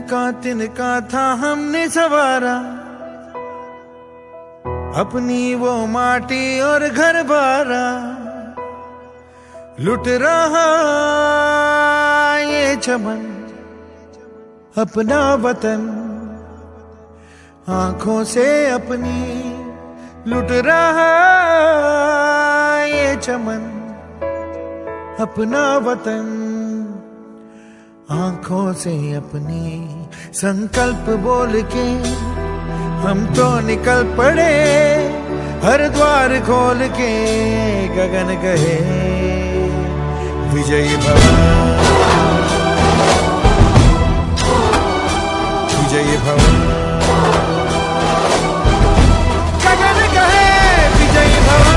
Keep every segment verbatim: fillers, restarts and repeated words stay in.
तिनका तिनका था हमने सवारा, अपनी वो माटी और घर बारा। लुट रहा ये चमन अपना वतन, आंखों से अपनी लुट रहा ये चमन अपना वतन, आंखों से अपनी। संकल्प बोल के हम तो निकल पड़े, हर द्वार खोल के गगन गए विजयी भव, विजयी भव, गगन गए विजयी भव।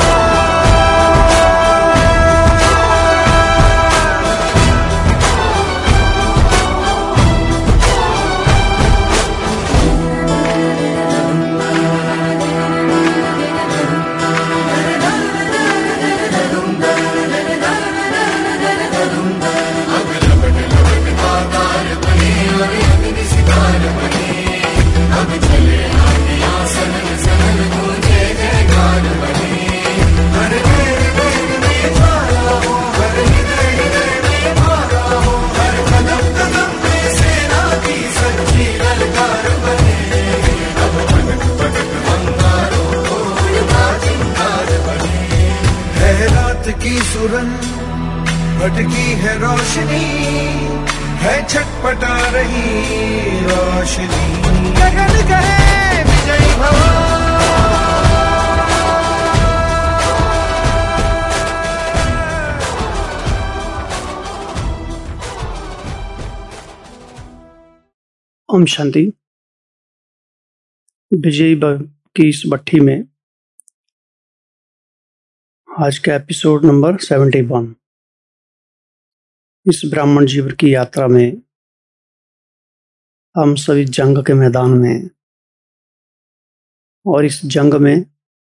की सुरंग भटकी है रोशनी, है छटपटा रही रोशनी, गगन गए विजयी भव। ओम शांति। विजयी भव की इस भट्टी में आज का एपिसोड नंबर इकहत्तर। इस ब्राह्मण जीवन की यात्रा में हम सभी जंग के मैदान में, और इस जंग में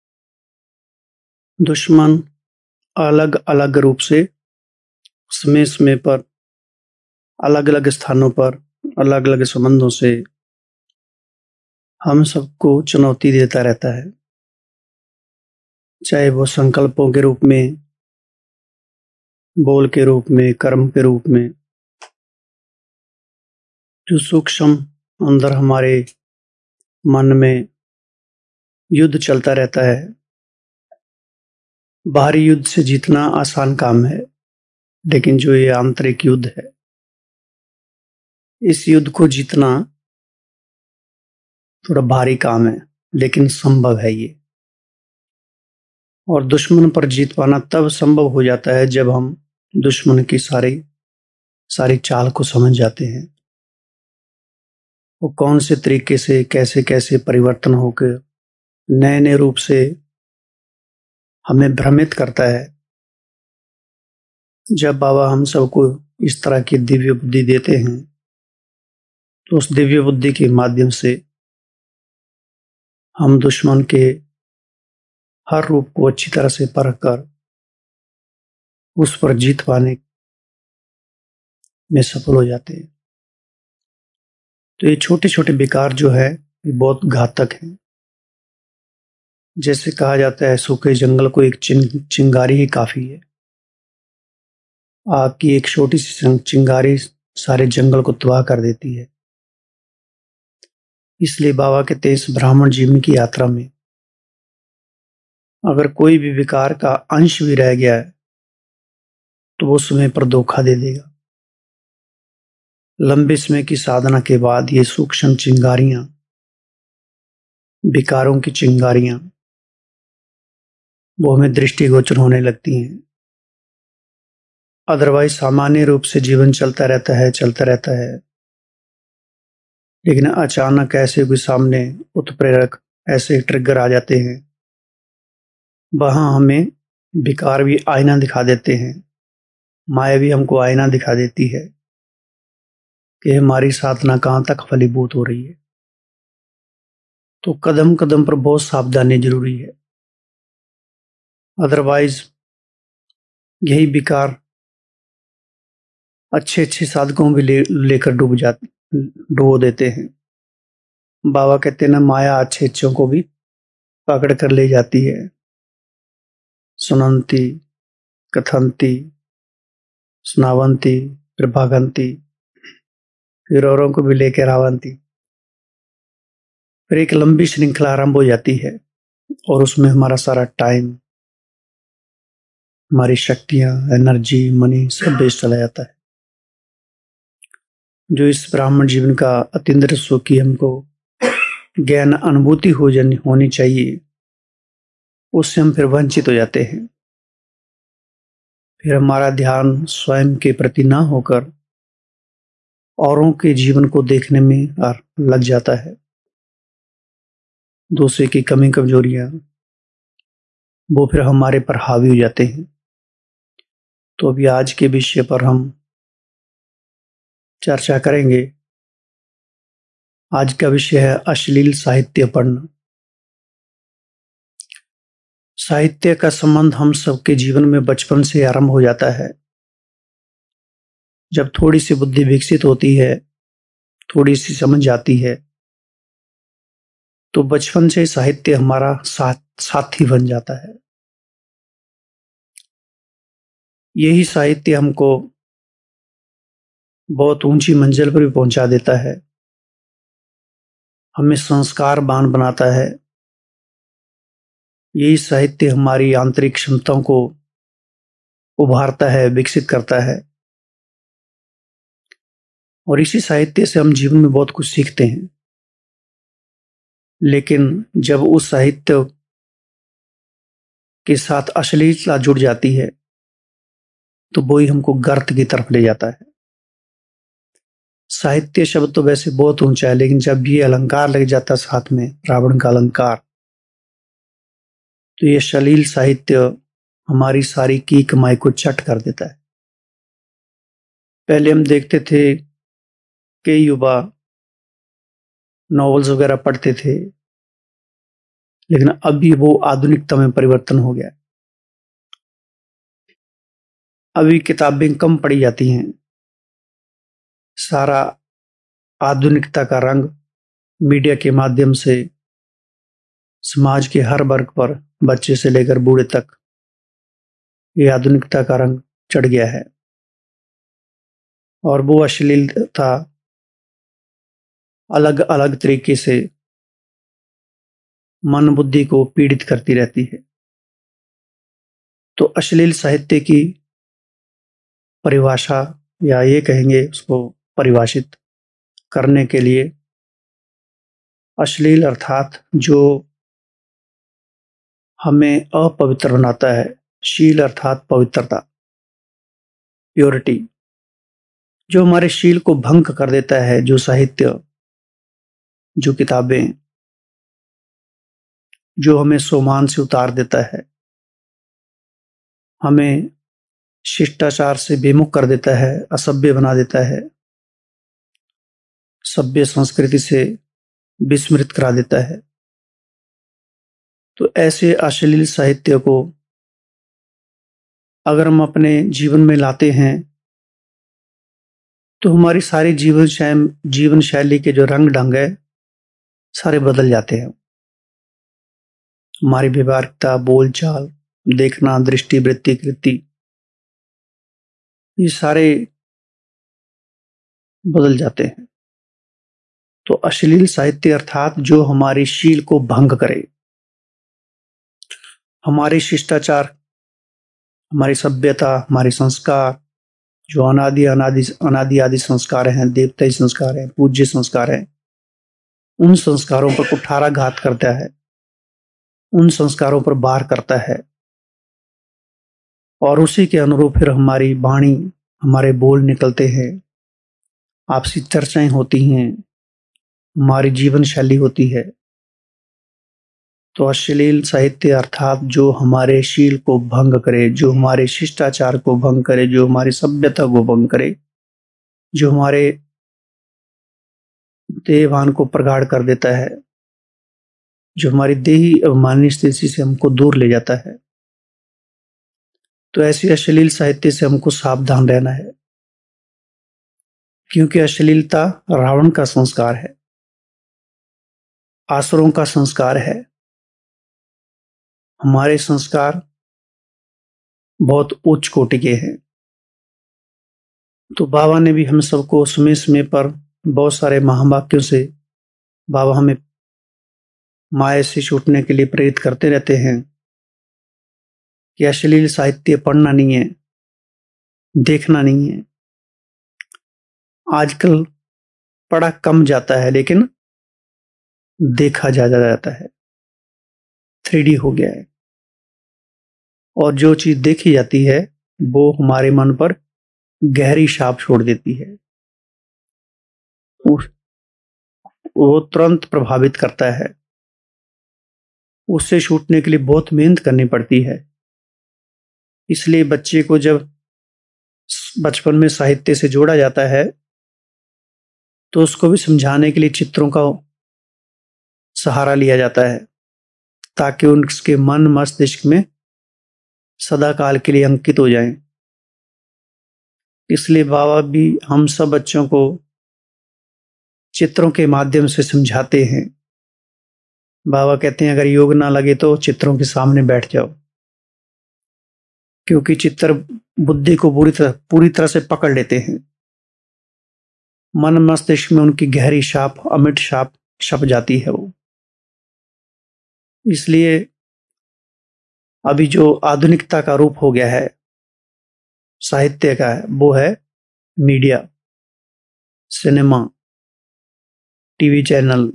दुश्मन अलग अलग रूप से समय समय पर अलग अलग स्थानों पर अलग अलग संबंधों से हम सबको चुनौती देता रहता है, चाहे वो संकल्पों के रूप में, बोल के रूप में, कर्म के रूप में। जो सूक्ष्म अंदर हमारे मन में युद्ध चलता रहता है, बाहरी युद्ध से जीतना आसान काम है, लेकिन जो ये आंतरिक युद्ध है, इस युद्ध को जीतना थोड़ा भारी काम है, लेकिन संभव है ये। और दुश्मन पर जीत पाना तब संभव हो जाता है जब हम दुश्मन की सारी सारी चाल को समझ जाते हैं। वो कौन से तरीके से कैसे कैसे परिवर्तन होकर नए नए रूप से हमें भ्रमित करता है। जब बाबा हम सबको इस तरह की दिव्य बुद्धि देते हैं, तो उस दिव्य बुद्धि के माध्यम से हम दुश्मन के हर रूप को अच्छी तरह से परख कर उस पर जीत पाने में सफल हो जाते हैं। तो ये छोटे छोटे विकार जो है ये बहुत घातक हैं। जैसे कहा जाता है, सूखे जंगल को एक चिंग, चिंगारी ही काफी है। आग की एक छोटी सी चिंगारी सारे जंगल को तबाह कर देती है। इसलिए बाबा कहते हैं, इस ब्राह्मण जीवन की यात्रा में अगर कोई भी विकार का अंश भी रह गया है, तो वो समय पर धोखा दे देगा। लंबे समय की साधना के बाद ये सूक्ष्म चिंगारियां, विकारों की चिंगारियां, वो हमें दृष्टिगोचर होने लगती हैं। अदरवाइज सामान्य रूप से जीवन चलता रहता है चलता रहता है लेकिन अचानक ऐसे कोई सामने उत्प्रेरक ऐसे ट्रिगर आ जाते हैं, वहां हमें विकार भी आईना दिखा देते हैं। माया भी हमको आईना दिखा देती है कि हमारी साधना कहां तक फलीभूत हो रही है। तो कदम कदम पर बहुत सावधानी जरूरी है, अदरवाइज यही विकार अच्छे अच्छे साधकों भी ले लेकर डूब जाते डुबो देते हैं। बाबा कहते ना, माया अच्छे अच्छों को भी पकड़ कर ले जाती है। सुनंती, कथंती, सुनावंती, फिर भागंती, फिर औरों को भी लेकर आवंती। फिर एक लंबी श्रृंखला आरंभ हो जाती है और उसमें हमारा सारा टाइम, हमारी शक्तियां, एनर्जी, मनी सब वेस्ट चला जाता है। जो इस ब्राह्मण जीवन का अतीन्द्र सुख की हमको ज्ञान अनुभूति हो जानी होनी चाहिए, उससे हम फिर वंचित हो जाते हैं। फिर हमारा ध्यान स्वयं के प्रति ना होकर औरों के जीवन को देखने में लग जाता है। दूसरे की कमी कमजोरियां वो फिर हमारे पर हावी हो जाते हैं। तो अभी आज के विषय पर हम चर्चा करेंगे। आज का विषय है अश्लील साहित्य पढ़ना। साहित्य का संबंध हम सबके जीवन में बचपन से आरंभ हो जाता है। जब थोड़ी सी बुद्धि विकसित होती है, थोड़ी सी समझ आती है, तो बचपन से साहित्य हमारा साथ साथी बन जाता है। यही साहित्य हमको बहुत ऊंची मंजिल पर भी पहुंचा देता है, हमें संस्कारवान बनाता है। यही साहित्य हमारी आंतरिक क्षमताओं को उभारता है, विकसित करता है। और इसी साहित्य से हम जीवन में बहुत कुछ सीखते हैं। लेकिन जब उस साहित्य के साथ अश्लीलता जुड़ जाती है, तो वो ही हमको गर्त की तरफ ले जाता है। साहित्य शब्द तो वैसे बहुत ऊंचा है, लेकिन जब ये अलंकार लग जाता है साथ में, रावण का अलंकार, तो ये अश्लील साहित्य हमारी सारी की कमाई को चट कर देता है। पहले हम देखते थे कि युवा नॉवेल्स वगैरह पढ़ते थे, लेकिन अभी वो आधुनिकता में परिवर्तन हो गया। अभी किताबें कम पढ़ी जाती हैं, सारा आधुनिकता का रंग मीडिया के माध्यम से समाज के हर वर्ग पर, बच्चे से लेकर बूढ़े तक, ये आधुनिकता का रंग चढ़ गया है। और वो अश्लीलता अलग अलग तरीके से मन बुद्धि को पीड़ित करती रहती है। तो अश्लील साहित्य की परिभाषा, या ये कहेंगे उसको परिभाषित करने के लिए, अश्लील अर्थात जो हमें अपवित्र बनाता है। शील अर्थात पवित्रता, प्योरिटी। जो हमारे शील को भंग कर देता है, जो साहित्य, जो किताबें, जो हमें सोमान से उतार देता है, हमें शिष्टाचार से बेमुख कर देता है, असभ्य बना देता है, सभ्य संस्कृति से विस्मृत करा देता है। तो ऐसे अश्लील साहित्य को अगर हम अपने जीवन में लाते हैं, तो हमारी सारी जीवन शैली जीवन शैली के जो रंग ढंग है, सारे बदल जाते हैं। हमारी व्यवहारिकता, बोलचाल, देखना, दृष्टि, वृत्ति, कृति, ये सारे बदल जाते हैं। तो अश्लील साहित्य अर्थात जो हमारी शील को भंग करे, हमारे शिष्टाचार, हमारी सभ्यता, हमारे संस्कार, जो अनादि अनादि अनादि आदि संस्कार हैं, देवताई संस्कार हैं, पूज्य संस्कार हैं, उन संस्कारों पर कुठाराघात करता है, उन संस्कारों पर वार करता है। और उसी के अनुरूप फिर हमारी वाणी, हमारे बोल निकलते हैं, आपसी चर्चाएं होती हैं, हमारी जीवन शैली होती है। तो अश्लील साहित्य अर्थात जो हमारे शील को भंग करे, जो हमारे शिष्टाचार को भंग करे, जो हमारी सभ्यता को भंग करे, जो हमारे देहभान को प्रगाढ़ कर देता है, जो हमारी देही अवमाननीय स्थिति से हमको दूर ले जाता है। तो ऐसी अश्लील साहित्य से हमको सावधान रहना है। क्योंकि अश्लीलता रावण का संस्कार है, आसुरों का संस्कार है। हमारे संस्कार बहुत उच्च कोटि के हैं। तो बाबा ने भी हम सबको समय समय पर बहुत सारे महावाक्यों से बाबा हमें माया से छूटने के लिए प्रेरित करते रहते हैं कि अश्लील साहित्य पढ़ना नहीं है, देखना नहीं है। आजकल पढ़ा कम जाता है लेकिन देखा ज्यादा जाता है, थ्री डी हो गया है। और जो चीज देखी जाती है वो हमारे मन पर गहरी छाप छोड़ देती है, वो तुरंत प्रभावित करता है। उससे छूटने के लिए बहुत मेहनत करनी पड़ती है। इसलिए बच्चे को जब बचपन में साहित्य से जोड़ा जाता है तो उसको भी समझाने के लिए चित्रों का सहारा लिया जाता है ताकि उनके मन मस्तिष्क में सदा काल के लिए अंकित हो जाएं। इसलिए बाबा भी हम सब बच्चों को चित्रों के माध्यम से समझाते हैं। बाबा कहते हैं अगर योग ना लगे तो चित्रों के सामने बैठ जाओ, क्योंकि चित्र बुद्धि को पूरी तरह पूरी तरह से पकड़ लेते हैं। मन मस्तिष्क में उनकी गहरी छाप, अमिट छाप छप जाती है वो। इसलिए अभी जो आधुनिकता का रूप हो गया है साहित्य का, वो है मीडिया, सिनेमा, टीवी चैनल,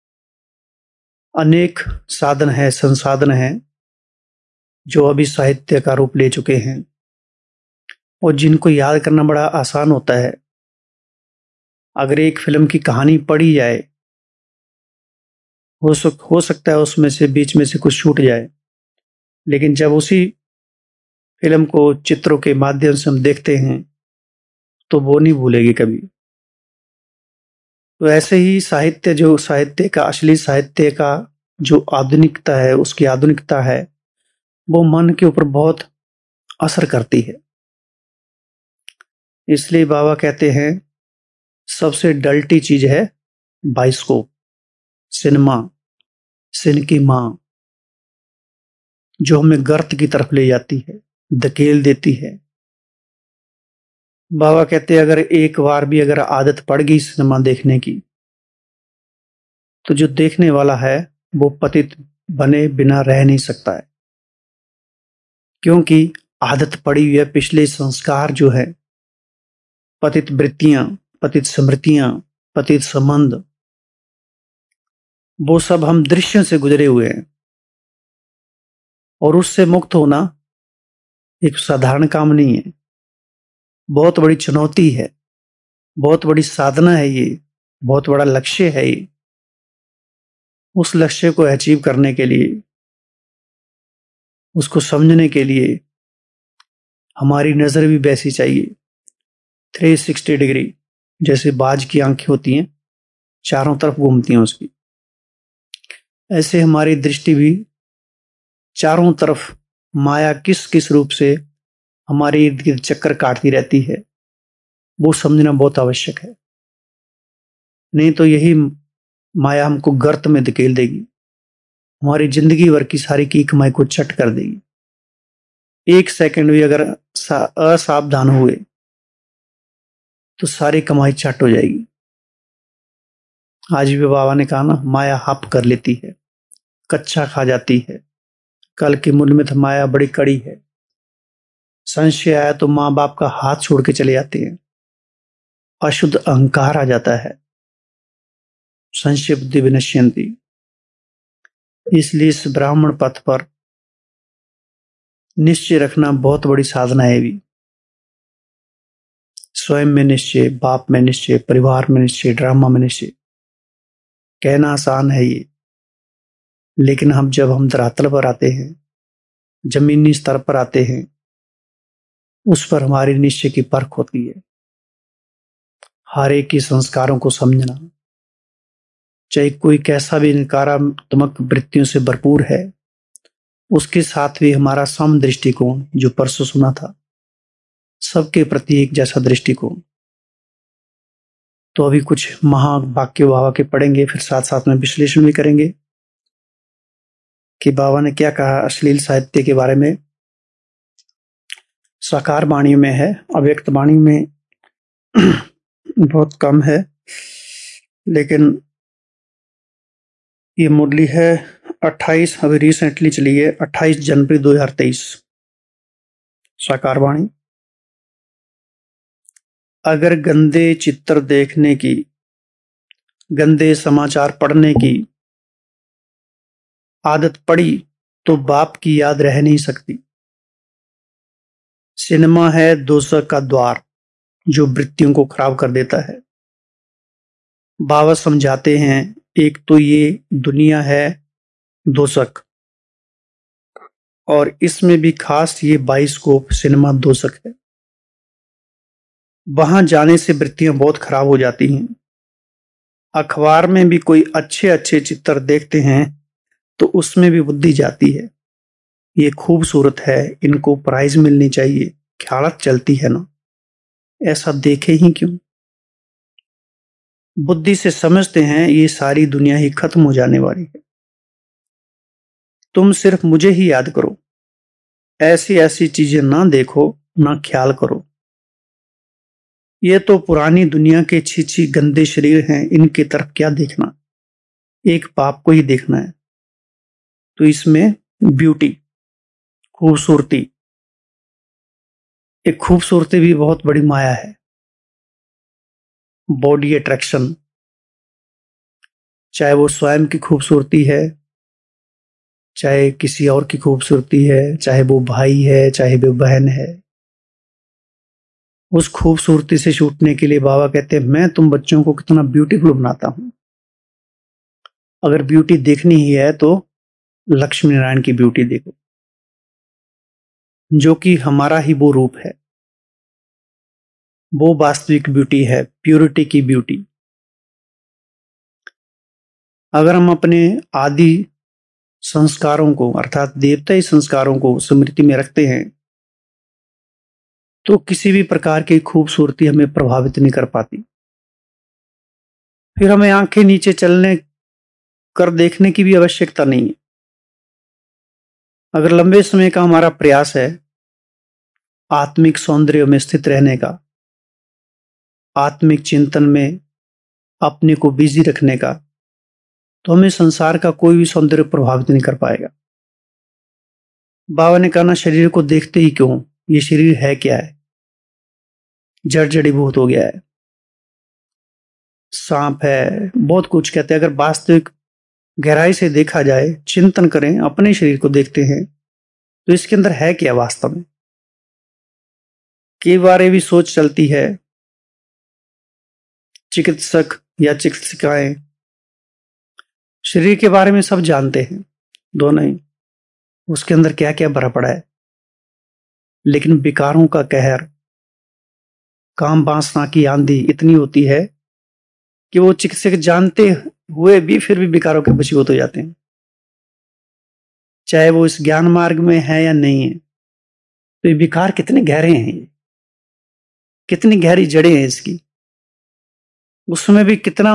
अनेक साधन है, संसाधन है जो अभी साहित्य का रूप ले चुके हैं और जिनको याद करना बड़ा आसान होता है। अगर एक फिल्म की कहानी पढ़ी जाए, हो सक हो सकता है उसमें से बीच में से कुछ छूट जाए, लेकिन जब उसी फिल्म को चित्रों के माध्यम से हम देखते हैं तो वो नहीं भूलेगी कभी। तो ऐसे ही साहित्य, जो साहित्य का असली साहित्य का जो आधुनिकता है, उसकी आधुनिकता है, वो मन के ऊपर बहुत असर करती है। इसलिए बाबा कहते हैं सबसे डल्टी चीज है बाइस्कोप, सिनेमा, सिनेमा, जो हमें गर्त की तरफ ले जाती है, धकेल देती है। बाबा कहते हैं अगर एक बार भी अगर आदत पड़ गई सिनेमा देखने की तो जो देखने वाला है वो पतित बने बिना रह नहीं सकता है, क्योंकि आदत पड़ी हुई है। पिछले संस्कार जो है, पतित वृत्तियां, पतित स्मृतियां, पतित संबंध, वो सब हम दृश्यों से गुजरे हुए हैं और उससे मुक्त होना एक साधारण काम नहीं है, बहुत बड़ी चुनौती है, बहुत बड़ी साधना है, ये बहुत बड़ा लक्ष्य है। ये उस लक्ष्य को अचीव करने के लिए, उसको समझने के लिए हमारी नजर भी वैसी चाहिए, थ्री सिक्सटी डिग्री, जैसे बाज की आंखें होती हैं, चारों तरफ घूमती हैं उसकी, ऐसे हमारी दृष्टि भी चारों तरफ माया किस किस रूप से हमारे इर्द गिर्द चक्कर काटती रहती है, वो समझना बहुत आवश्यक है। नहीं तो यही माया हमको गर्त में धकेल देगी, हमारी जिंदगी भर की सारी की कमाई को चट कर देगी। एक सेकंड भी अगर असावधान हुए तो सारी कमाई चट हो जाएगी। आज भी बाबा ने कहा ना, माया हप कर लेती है, कच्चा खा जाती है, कल के मूल्य में तो माया बड़ी कड़ी है। संशय आया तो माँ बाप का हाथ छोड़ के चले जाते हैं, अशुद्ध अहंकार आ जाता है, संशय बुद्धि विनश्यन्ति। इसलिए इस ब्राह्मण पथ पर निश्चय रखना बहुत बड़ी साधना है भी। स्वयं में निश्चय, बाप में निश्चय, परिवार में निश्चय, ड्रामा में निश्चय। कहना आसान है ये, लेकिन हम जब हम धरातल पर आते हैं, जमीनी स्तर पर आते हैं, उस पर हमारी निश्चय की परख होती है। हर एक के संस्कारों को समझना, चाहे कोई कैसा भी नकारात्मक वृत्तियों से भरपूर है, उसके साथ भी हमारा सम दृष्टिकोण, जो परसों सुना था, सबके प्रति एक जैसा दृष्टिकोण। तो अभी कुछ महावाक्य बाबा के पढ़ेंगे, फिर साथ साथ में विश्लेषण भी करेंगे कि बाबा ने क्या कहा अश्लील साहित्य के बारे में। साकार वाणी में है, अव्यक्त वाणी में बहुत कम है, लेकिन ये मुरली है अट्ठाईस, अभी रिसेंटली चली है, अट्ठाईस जनवरी दो हज़ार तेईस। साकार वाणी। अगर गंदे चित्र देखने की, गंदे समाचार पढ़ने की आदत पड़ी तो बाप की याद रह नहीं सकती। सिनेमा है दोषक का द्वार जो वृत्तियों को खराब कर देता है। बाबा समझाते हैं, एक तो ये दुनिया है दोषक, और इसमें भी खास ये बाइस्कोप सिनेमा दोषक है। वहां जाने से वृत्तियां बहुत खराब हो जाती हैं। अखबार में भी कोई अच्छे अच्छे चित्र देखते हैं तो उसमें भी बुद्धि जाती है। ये खूबसूरत है, इनको प्राइज मिलनी चाहिए, ख्यालत चलती है ना, ऐसा देखे ही क्यों। बुद्धि से समझते हैं ये सारी दुनिया ही खत्म हो जाने वाली है, तुम सिर्फ मुझे ही याद करो, ऐसी ऐसी चीजें ना देखो, ना ख्याल करो। ये तो पुरानी दुनिया के छी-छी गंदे शरीर हैं, इनकी तरफ क्या देखना, एक बाप को ही देखना है। तो इसमें ब्यूटी, खूबसूरती, एक खूबसूरती भी बहुत बड़ी माया है। बॉडी अट्रैक्शन, चाहे वो स्वयं की खूबसूरती है, चाहे किसी और की खूबसूरती है, चाहे वो भाई है, चाहे वो बहन है, उस खूबसूरती से छूटने के लिए बाबा कहते हैं मैं तुम बच्चों को कितना ब्यूटीफुल बनाता हूं। अगर ब्यूटी देखनी ही है तो लक्ष्मी नारायण की ब्यूटी देखो, जो कि हमारा ही वो रूप है, वो वास्तविक ब्यूटी है, प्यूरिटी की ब्यूटी। अगर हम अपने आदि संस्कारों को अर्थात देवताई संस्कारों को स्मृति में रखते हैं तो किसी भी प्रकार की खूबसूरती हमें प्रभावित नहीं कर पाती। फिर हमें आंखें नीचे चलने कर देखने की भी आवश्यकता नहीं है। अगर लंबे समय का हमारा प्रयास है आत्मिक सौंदर्य में स्थित रहने का, आत्मिक चिंतन में अपने को बिजी रखने का, तो हमें संसार का कोई भी सौंदर्य प्रभावित नहीं कर पाएगा। बाबा ने कहा ना, शरीर को देखते ही क्यों, ये शरीर है क्या है, जड़ जड़ीभूत हो गया है, सांप है, बहुत कुछ कहते हैं। अगर वास्तविक गहराई से देखा जाए, चिंतन करें, अपने शरीर को देखते हैं तो इसके अंदर है क्या वास्तव में। कई बार ये भी सोच चलती है, चिकित्सक या चिकित्सिकाएं शरीर के बारे में सब जानते हैं, दोनों ही, उसके अंदर क्या क्या भरा पड़ा है, लेकिन विकारों का कहर, काम वासना की आंधी इतनी होती है कि वो चिकित्सक जानते हुए भी फिर भी विकारों के वशीभूत हो जाते हैं, चाहे वो इस ज्ञान मार्ग में है या नहीं है। तो ये विकार कितने गहरे हैं, कितनी गहरी जड़ें हैं इसकी, उसमें भी कितना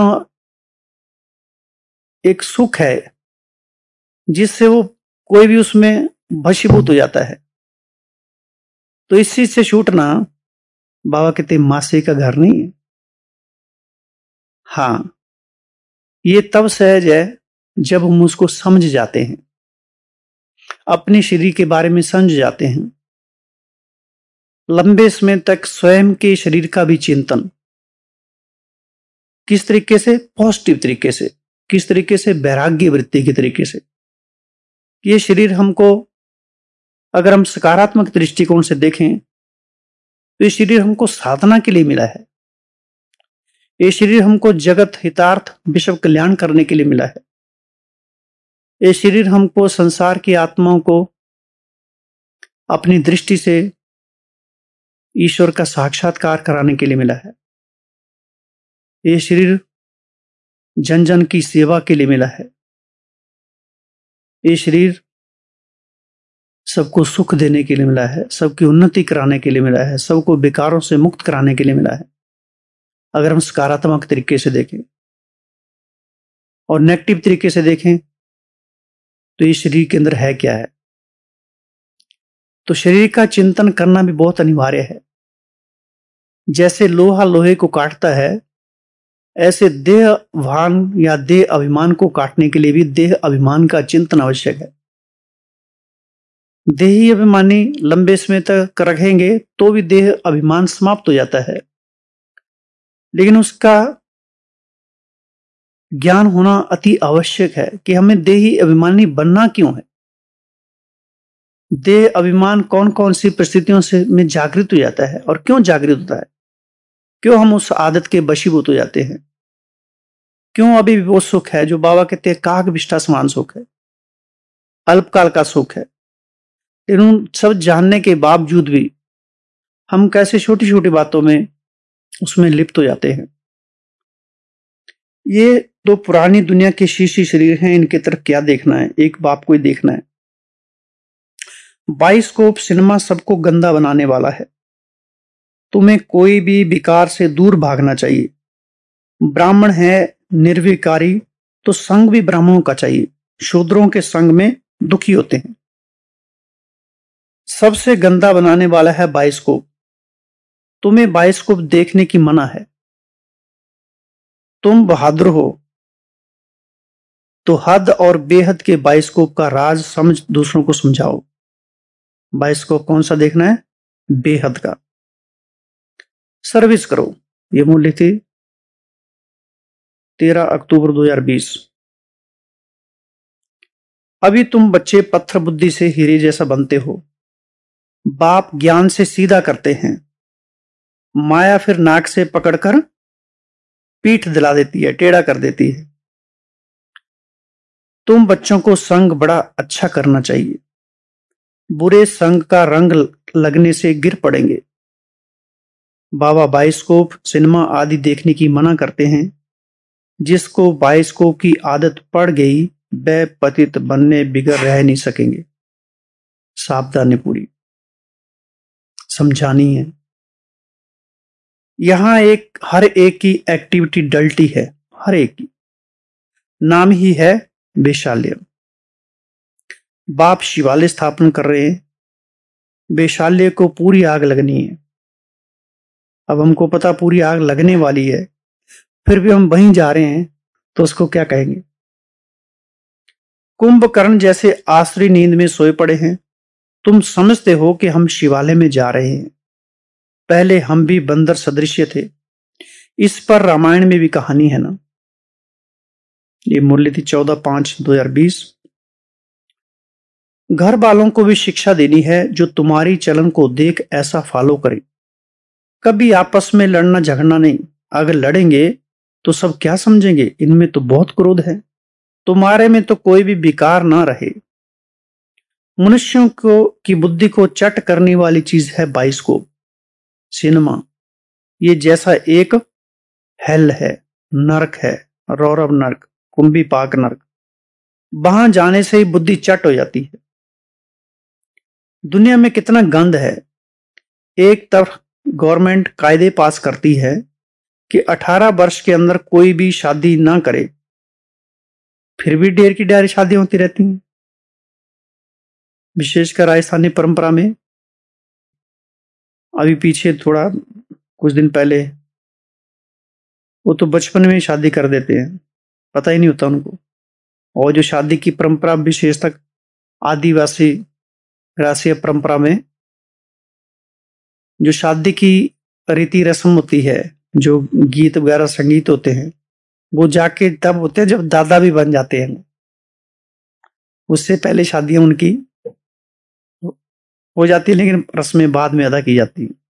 एक सुख है जिससे वो कोई भी उसमें वशीभूत हो जाता है। तो इस चीज से छूटना बाबा कहते मासे का घर नहीं है। हाँ, ये तब सहज है जब हम उसको समझ जाते हैं, अपने शरीर के बारे में समझ जाते हैं, लंबे समय तक स्वयं के शरीर का भी चिंतन, किस तरीके से, पॉजिटिव तरीके से, किस तरीके से, वैराग्य वृत्ति के तरीके से। ये शरीर हमको, अगर हम सकारात्मक दृष्टिकोण से देखें तो ये शरीर हमको साधना के लिए मिला है। ये शरीर हमको जगत हितार्थ विश्व कल्याण करने के लिए मिला है। ये शरीर हमको संसार की आत्माओं को अपनी दृष्टि से ईश्वर का साक्षात्कार कराने के लिए मिला है। ये शरीर जन जन की सेवा के लिए मिला है। ये शरीर सबको सुख देने के लिए मिला है, सबकी उन्नति कराने के लिए मिला है, सबको विकारों से मुक्त कराने के लिए मिला है। अगर हम सकारात्मक तरीके से देखें, और नेगेटिव तरीके से देखें तो ये शरीर के अंदर है क्या है। तो शरीर का चिंतन करना भी बहुत अनिवार्य है। जैसे लोहा लोहे को काटता है, ऐसे देह भान या देह अभिमान को काटने के लिए भी देह अभिमान का चिंतन आवश्यक है। देही अभिमानी लंबे समय तक रखेंगे तो भी देह अभिमान समाप्त हो जाता है, लेकिन उसका ज्ञान होना अति आवश्यक है कि हमें देही अभिमानी बनना क्यों है। देह अभिमान कौन कौन सी परिस्थितियों से में जागृत हो जाता है और क्यों जागृत होता है, क्यों हम उस आदत के वशीभूत हो जाते हैं, क्यों अभी भी वो सुख है जो बाबा कहते हैं काग विष्ठा समान सुख है, अल्पकाल का सुख है। इन सब जानने के बावजूद भी हम कैसे छोटी छोटी बातों में उसमें लिप्त हो जाते हैं। ये दो पुरानी दुनिया के शीशी शरीर हैं, इनके तरफ क्या देखना है, एक बाप को ही देखना है। बाइस्कोप सिनेमा सबको गंदा बनाने वाला है। तुम्हें कोई भी विकार से दूर भागना चाहिए। ब्राह्मण है निर्विकारी तो संग भी ब्राह्मणों का चाहिए। शूद्रों के संग में दुखी होते हैं। सबसे गंदा बनाने वाला है बाइस्कोप। तुम्हें बाइस्कोप देखने की मना है। तुम बहादुर हो तो हद और बेहद के बाइस्कोप का राज समझ दूसरों को समझाओ। बाइस्कोप कौन सा देखना है? बेहद का। सर्विस करो। ये मूल्य थी तेरह अक्टूबर दो हजार बीस। अभी तुम बच्चे पत्थर बुद्धि से हीरे जैसा बनते हो। बाप ज्ञान से सीधा करते हैं, माया फिर नाक से पकड़कर पीठ दिला देती है, टेढ़ा कर देती है। तुम बच्चों को संग बड़ा अच्छा करना चाहिए। बुरे संग का रंग लगने से गिर पड़ेंगे। बाबा बाइस्कोप सिनेमा आदि देखने की मना करते हैं। जिसको बाइस्कोप की आदत पड़ गई वह पतित बनने बिगड़ रह नहीं सकेंगे। सावधानी पूरी समझानी है। यहां एक हर एक की एक्टिविटी डल्टी है, हर एक की। नाम ही है वैशाल्य। बाप शिवालय स्थापन कर रहे हैं। वैशाल्य को पूरी आग लगनी है। अब हमको पता पूरी आग लगने वाली है, फिर भी हम वहीं जा रहे हैं तो उसको क्या कहेंगे? कुंभकर्ण जैसे आसुरी नींद में सोए पड़े हैं। तुम समझते हो कि हम शिवालय में जा रहे हैं। पहले हम भी बंदर सदृश्य थे। इस पर रामायण में भी कहानी है ना। ये मूल्य थी चौदह पांच दो हजार बीस। घर वालों को भी शिक्षा देनी है जो तुम्हारी चलन को देख ऐसा फॉलो करे। कभी आपस में लड़ना झगड़ना नहीं। अगर लड़ेंगे तो सब क्या समझेंगे? इनमें तो बहुत क्रोध है। तुम्हारे में तो कोई भी विकार ना रहे। मनुष्यों को की बुद्धि को चट करने वाली चीज है बाइस्कोप सिनेमा। ये जैसा एक हेल है, नरक है, रौरव नरक, कुंभी पाक नरक। वहां जाने से ही बुद्धि चट हो जाती है। दुनिया में कितना गंद है। एक तरफ गवर्नमेंट कायदे पास करती है कि अठारह वर्ष के अंदर कोई भी शादी ना करे, फिर भी ढेर की ढेर शादियां होती रहती हैं। विशेषकर राजस्थानी परंपरा में। अभी पीछे थोड़ा कुछ दिन पहले वो तो बचपन में ही शादी कर देते हैं, पता ही नहीं होता उनको। और जो शादी की परंपरा विशेषतः आदिवासी राष्ट्रीय परंपरा में जो शादी की रीति रस्म होती है, जो गीत वगैरह संगीत होते हैं, वो जाके तब होते हैं जब दादा भी बन जाते हैं। उससे पहले शादियां उनकी हो जाती है, लेकिन रस्में बाद में अदा की जाती हैं।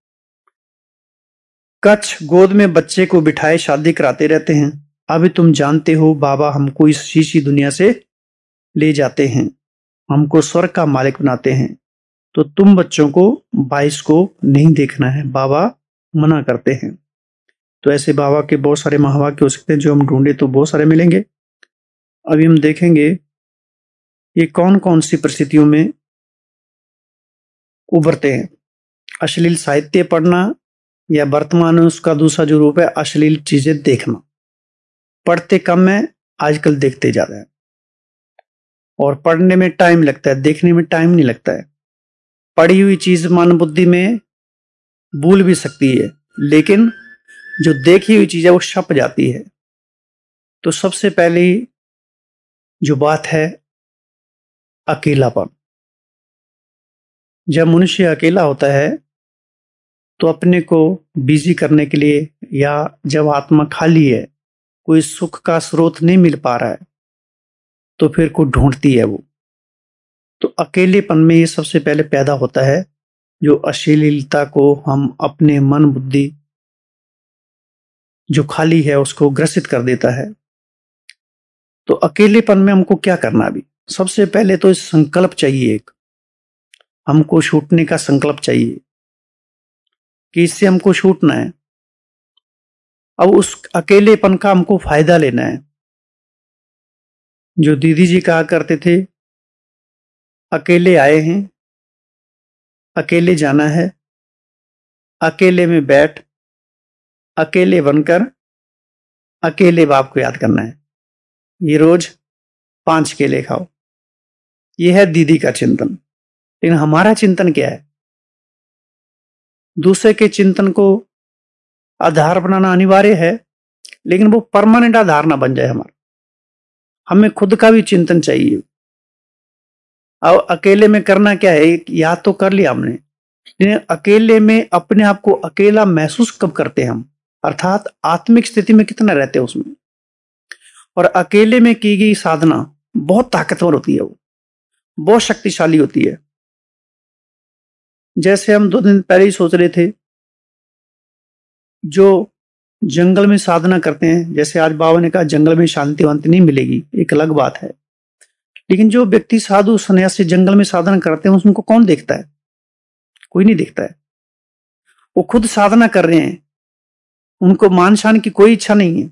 कच्छ गोद में बच्चे को बिठाए शादी कराते रहते हैं। अभी तुम जानते हो बाबा हमको इस शीशी दुनिया से ले जाते हैं, हमको स्वर्ग का मालिक बनाते हैं। तो तुम बच्चों को बाइस्कोप नहीं देखना है, बाबा मना करते हैं। तो ऐसे बाबा के बहुत सारे महावाक्य हो सकते हैं जो हम ढूंढे तो बहुत सारे मिलेंगे। अभी हम देखेंगे ये कौन कौन सी परिस्थितियों में उभरते हैं। अश्लील साहित्य पढ़ना या वर्तमान में उसका दूसरा जो रूप है अश्लील चीजें देखना। पढ़ते कम है, आजकल देखते ज्यादा है। और पढ़ने में टाइम लगता है, देखने में टाइम नहीं लगता है। पढ़ी हुई चीज मन बुद्धि में भूल भी सकती है, लेकिन जो देखी हुई चीज है वो छप जाती है। तो सबसे पहली जो बात है अकेलापन। जब मनुष्य अकेला होता है तो अपने को बिजी करने के लिए, या जब आत्मा खाली है, कोई सुख का स्रोत नहीं मिल पा रहा है, तो फिर को ढूंढती है वो। तो अकेलेपन में ये सबसे पहले पैदा होता है, जो अश्लीलता को हम अपने मन बुद्धि जो खाली है उसको ग्रसित कर देता है। तो अकेलेपन में हमको क्या करना? अभी सबसे पहले तो इस संकल्प चाहिए, एक हमको छूटने का संकल्प चाहिए कि इससे हमको छूटना है। अब उस अकेलेपन का हमको फायदा लेना है। जो दीदी जी कहा करते थे, अकेले आए हैं, अकेले जाना है, अकेले में बैठ, अकेले बनकर अकेले बाप को याद करना है। ये रोज पांच केले खाओ। ये है दीदी का चिंतन। लेकिन हमारा चिंतन क्या है? दूसरे के चिंतन को आधार बनाना अनिवार्य है, लेकिन वो परमानेंट आधार ना बन जाए हमारा। हमें खुद का भी चिंतन चाहिए। अब अकेले में करना क्या है? याद तो कर लिया हमने, लेकिन अकेले में अपने आप को अकेला महसूस कब करते हैं हम? अर्थात आत्मिक स्थिति में कितना रहते हैं उसमें। और अकेले में की गई साधना बहुत ताकतवर होती है, वो बहुत शक्तिशाली होती है। जैसे हम दो दिन पहले ही सोच रहे थे, जो जंगल में साधना करते हैं, जैसे आज बाबा ने कहा जंगल में शांति वांति नहीं मिलेगी, एक अलग बात है। लेकिन जो व्यक्ति साधु सन्यासी जंगल में साधना करते हैं, उनको कौन देखता है? कोई नहीं देखता है। वो खुद साधना कर रहे हैं, उनको मान शान की कोई इच्छा नहीं है,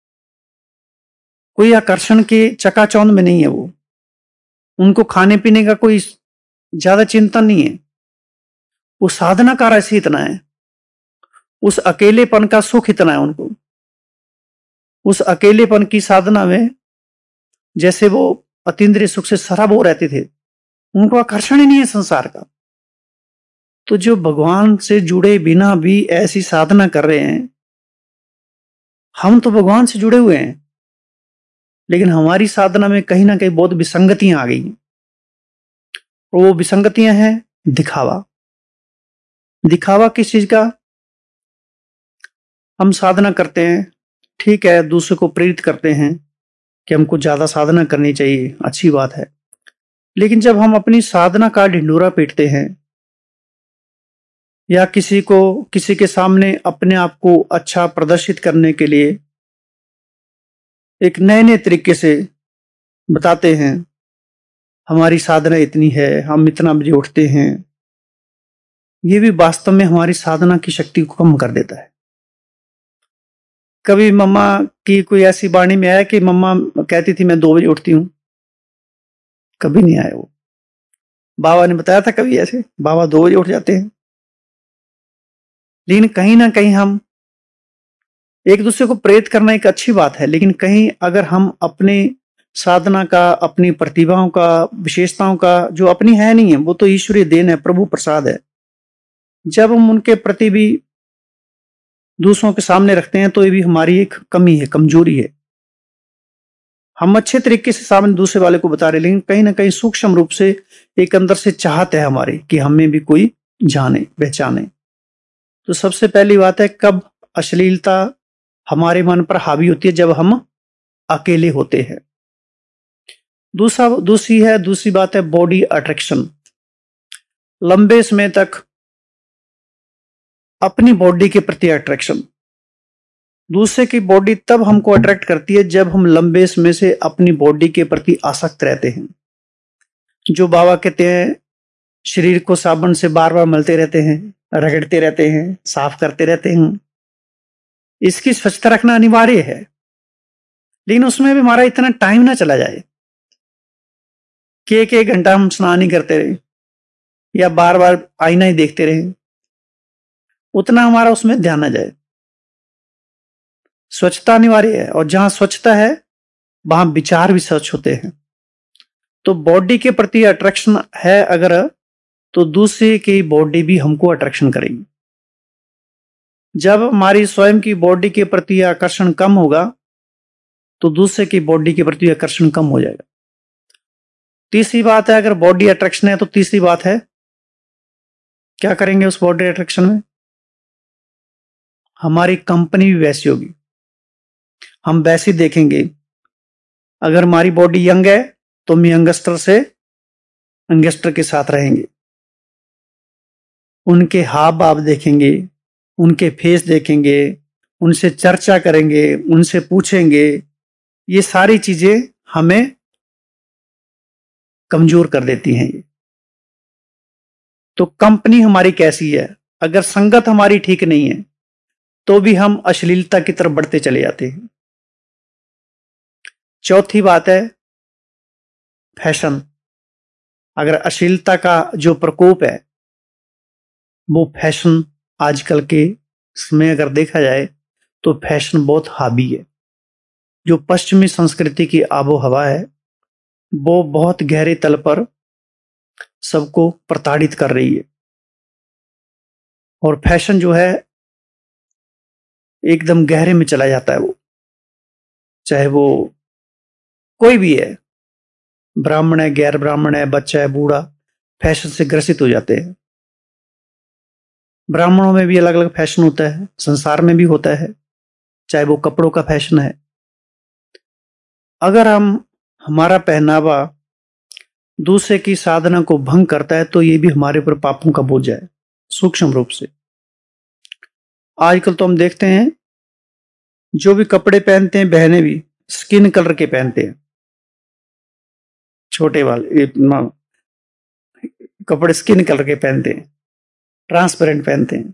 कोई आकर्षण के चकाचौंध में नहीं है। वो उनको खाने पीने का कोई ज्यादा चिंतन नहीं है। वो साधना का रस इतना है, उस अकेलेपन का सुख इतना है उनको। उस अकेलेपन की साधना में जैसे वो अतीन्द्रिय सुख से सराब हो रहते थे, उनको आकर्षण ही नहीं है संसार का। तो जो भगवान से जुड़े बिना भी ऐसी साधना कर रहे हैं, हम तो भगवान से जुड़े हुए हैं, लेकिन हमारी साधना में कहीं ना कहीं बहुत विसंगतियां आ गई। और वो विसंगतियां हैं दिखावा। दिखावा किस चीज का? हम साधना करते हैं, ठीक है, दूसरे को प्रेरित करते हैं कि हमको ज्यादा साधना करनी चाहिए, अच्छी बात है। लेकिन जब हम अपनी साधना का ढिंडोरा पीटते हैं, या किसी को किसी के सामने अपने आप को अच्छा प्रदर्शित करने के लिए एक नए नए तरीके से बताते हैं, हमारी साधना इतनी है, हम इतना बजे उठते हैं, ये भी वास्तव में हमारी साधना की शक्ति को कम कर देता है। कभी मम्मा की कोई ऐसी वाणी में आया कि मम्मा कहती थी मैं दो बजे उठती हूं? कभी नहीं आया वो। बाबा ने बताया था कभी ऐसे? बाबा दो बजे उठ जाते हैं। लेकिन कहीं ना कहीं हम एक दूसरे को प्रेरित करना एक अच्छी बात है, लेकिन कहीं अगर हम अपने साधना का, अपनी प्रतिभाओं का, विशेषताओं का, जो अपनी है नहीं है, वो तो ईश्वरीय देन है, प्रभु प्रसाद है, जब हम उनके प्रति भी दूसरों के सामने रखते हैं, तो ये भी हमारी एक कमी है, कमजोरी है। हम अच्छे तरीके से सामने दूसरे वाले को बता रहे, लेकिन कहीं ना कहीं सूक्ष्म रूप से एक अंदर से चाहत है हमारी कि हमें भी कोई जाने पहचाने। तो सबसे पहली बात है, कब अश्लीलता हमारे मन पर हावी होती है? जब हम अकेले होते हैं। दूसरा दूसरी है दूसरी बात है बॉडी अट्रैक्शन। लंबे समय तक अपनी बॉडी के प्रति अट्रैक्शन। दूसरे की बॉडी तब हमको अट्रैक्ट करती है जब हम लंबे समय से अपनी बॉडी के प्रति आसक्त रहते हैं। जो बाबा कहते हैं शरीर को साबुन से बार बार मलते रहते हैं, रगड़ते रहते हैं, साफ करते रहते हैं, इसकी स्वच्छता रखना अनिवार्य है। लेकिन उसमें भी हमारा इतना टाइम ना चला जाए कि एक एक घंटा हम स्नान ही करते रहे, या बार बार आईना ही देखते रहे। उतना हमारा उसमें ध्यान न जाए। स्वच्छता अनिवार्य है, और जहां स्वच्छता है वहां विचार भी स्वच्छ होते हैं। तो बॉडी के प्रति अट्रैक्शन है अगर, तो दूसरे की बॉडी भी हमको अट्रैक्शन करेगी। जब हमारी स्वयं की बॉडी के प्रति आकर्षण कम होगा तो दूसरे की बॉडी के प्रति आकर्षण कम हो जाएगा। तीसरी बात है, अगर बॉडी अट्रैक्शन है तो तीसरी बात है क्या करेंगे उस बॉडी अट्रैक्शन में? हमारी कंपनी भी वैसी होगी, हम वैसी देखेंगे। अगर हमारी बॉडी यंग है तो हम यंगस्टर से यंगस्टर के साथ रहेंगे, उनके हाव भाव देखेंगे, उनके फेस देखेंगे, उनसे चर्चा करेंगे, उनसे पूछेंगे। ये सारी चीजें हमें कमजोर कर देती हैं। ये तो कंपनी हमारी कैसी है, अगर संगत हमारी ठीक नहीं है तो भी हम अश्लीलता की तरफ बढ़ते चले जाते हैं। चौथी बात है फैशन। अगर अश्लीलता का जो प्रकोप है वो फैशन, आजकल के समय अगर देखा जाए तो फैशन बहुत हावी है। जो पश्चिमी संस्कृति की आबो हवा है वो बहुत गहरे तल पर सबको प्रताड़ित कर रही है, और फैशन जो है एकदम गहरे में चला जाता है। वो चाहे वो कोई भी है, ब्राह्मण है, गैर ब्राह्मण है, बच्चा है, बूढ़ा, फैशन से ग्रसित हो जाते हैं। ब्राह्मणों में भी अलग अलग फैशन होता है, संसार में भी होता है, चाहे वो कपड़ों का फैशन है। अगर हम हमारा पहनावा दूसरे की साधना को भंग करता है तो ये भी हमारे ऊपर पापों का बोझ है, सूक्ष्म रूप से। आजकल तो हम देखते हैं जो भी कपड़े पहनते हैं, बहनें भी स्किन कलर के पहनते हैं, छोटे वाले कपड़े स्किन कलर के पहनते हैं, ट्रांसपेरेंट पहनते हैं।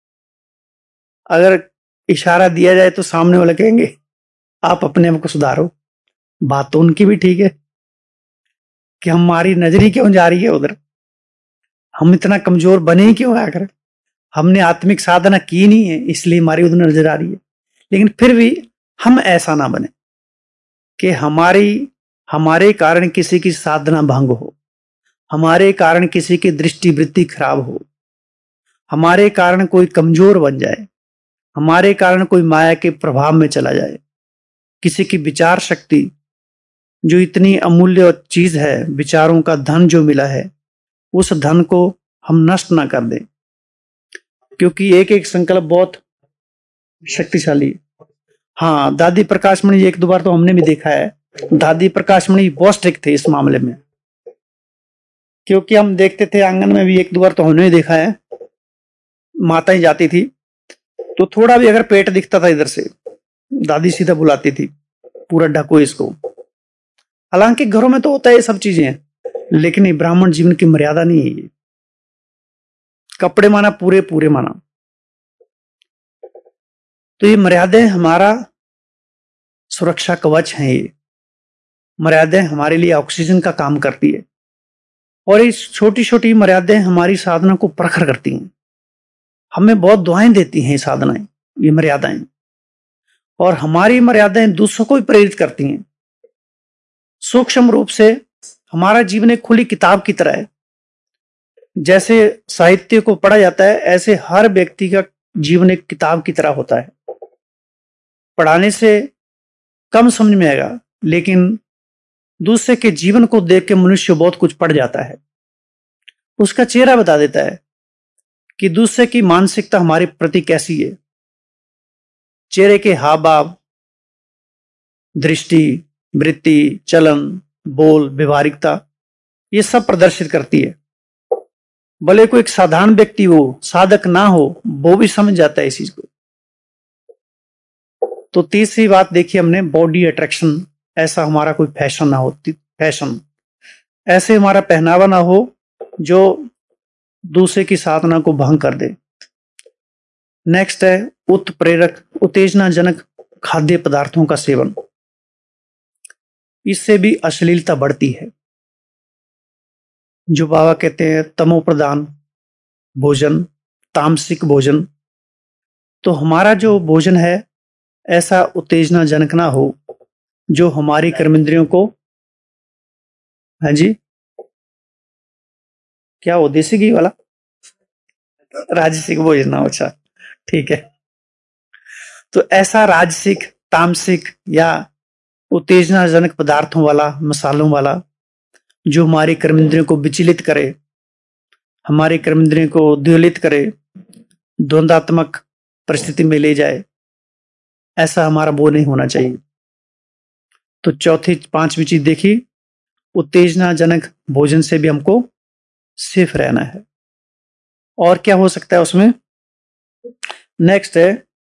अगर इशारा दिया जाए तो सामने वाले कहेंगे आप अपने आप को सुधारो। बात तो उनकी भी ठीक है कि हमारी नजरी क्यों जा रही है उधर, हम इतना कमजोर बने ही क्यों आकर, हमने आत्मिक साधना की नहीं है इसलिए हमारी उधर नजर आ रही है। लेकिन फिर भी हम ऐसा ना बने कि हमारी हमारे कारण किसी की साधना भंग हो, हमारे कारण किसी की दृष्टि वृत्ति खराब हो, हमारे कारण कोई कमजोर बन जाए, हमारे कारण कोई माया के प्रभाव में चला जाए। किसी की विचार शक्ति जो इतनी अमूल्य चीज है, विचारों का धन जो मिला है, उस धन को हम नष्ट ना कर दें, क्योंकि एक एक संकल्प बहुत शक्तिशाली है। हाँ, दादी प्रकाशमणि एक दो बार तो हमने भी देखा है, दादी प्रकाशमणि बहुत स्ट्रिक्ट थे इस मामले में, क्योंकि हम देखते थे आंगन में भी एक दो बार तो हमने भी देखा है, माताएं जाती थी तो थोड़ा भी अगर पेट दिखता था इधर से, दादी सीधा बुलाती थी पूरा ढको इसको। हालांकि घरों में तो होता है ये सब चीजें, लेकिन ये ब्राह्मण जीवन की मर्यादा नहीं है। ये कपड़े माना पूरे पूरे माना, तो ये मर्यादाएं हमारा सुरक्षा कवच हैं। ये मर्यादाएं हमारे लिए ऑक्सीजन का काम करती है, और इस छोटी छोटी मर्यादाएं हमारी साधना को प्रखर करती हैं, हमें बहुत दुआएं देती हैं ये साधनाएं, ये मर्यादाएं, और हमारी मर्यादाएं दूसरों को भी प्रेरित करती हैं। सूक्ष्म रूप से हमारा जीवन एक खुली किताब की तरह है। जैसे साहित्य को पढ़ा जाता है, ऐसे हर व्यक्ति का जीवन एक किताब की तरह होता है। पढ़ाने से कम समझ में आएगा, लेकिन दूसरे के जीवन को देख के मनुष्य बहुत कुछ पढ़ जाता है। उसका चेहरा बता देता है कि दूसरे की मानसिकता हमारे प्रति कैसी है। चेहरे के हाव भाव, दृष्टि, वृत्ति, चलन, बोल, व्यवहारिकता, ये सब प्रदर्शित करती है। भले कोई एक साधारण व्यक्ति हो, साधक ना हो, वो भी समझ जाता है इस चीज को। तो तीसरी बात देखिए हमने, बॉडी अट्रैक्शन। ऐसा हमारा कोई फैशन ना हो, फैशन ऐसे हमारा पहनावा ना हो जो दूसरे की साधना को भंग कर दे। नेक्स्ट है उत्प्रेरक, उत्तेजनाजनक खाद्य पदार्थों का सेवन। इससे भी अश्लीलता बढ़ती है। जो बाबा कहते हैं तमो प्रधान भोजन, तामसिक भोजन, तो हमारा जो भोजन है ऐसा उत्तेजनाजनक ना हो जो हमारी कर्मेंद्रियों को, हाँ जी, क्या हो, देसी घी वाला, राजसिक भोजन ना हो। अच्छा, ठीक है। तो ऐसा राजसिक, तामसिक या उत्तेजनाजनक पदार्थों वाला, मसालों वाला, जो हमारी कर्मेंद्रियों को विचलित करे, हमारी कर्मेंद्रियों को उद्वेलित करे, द्वंद्वात्मक परिस्थिति में ले जाए, ऐसा हमारा वो नहीं होना चाहिए। तो चौथी पांचवी चीज देखी, उत्तेजनाजनक भोजन से भी हमको सेफ रहना है। और क्या हो सकता है उसमें? नेक्स्ट है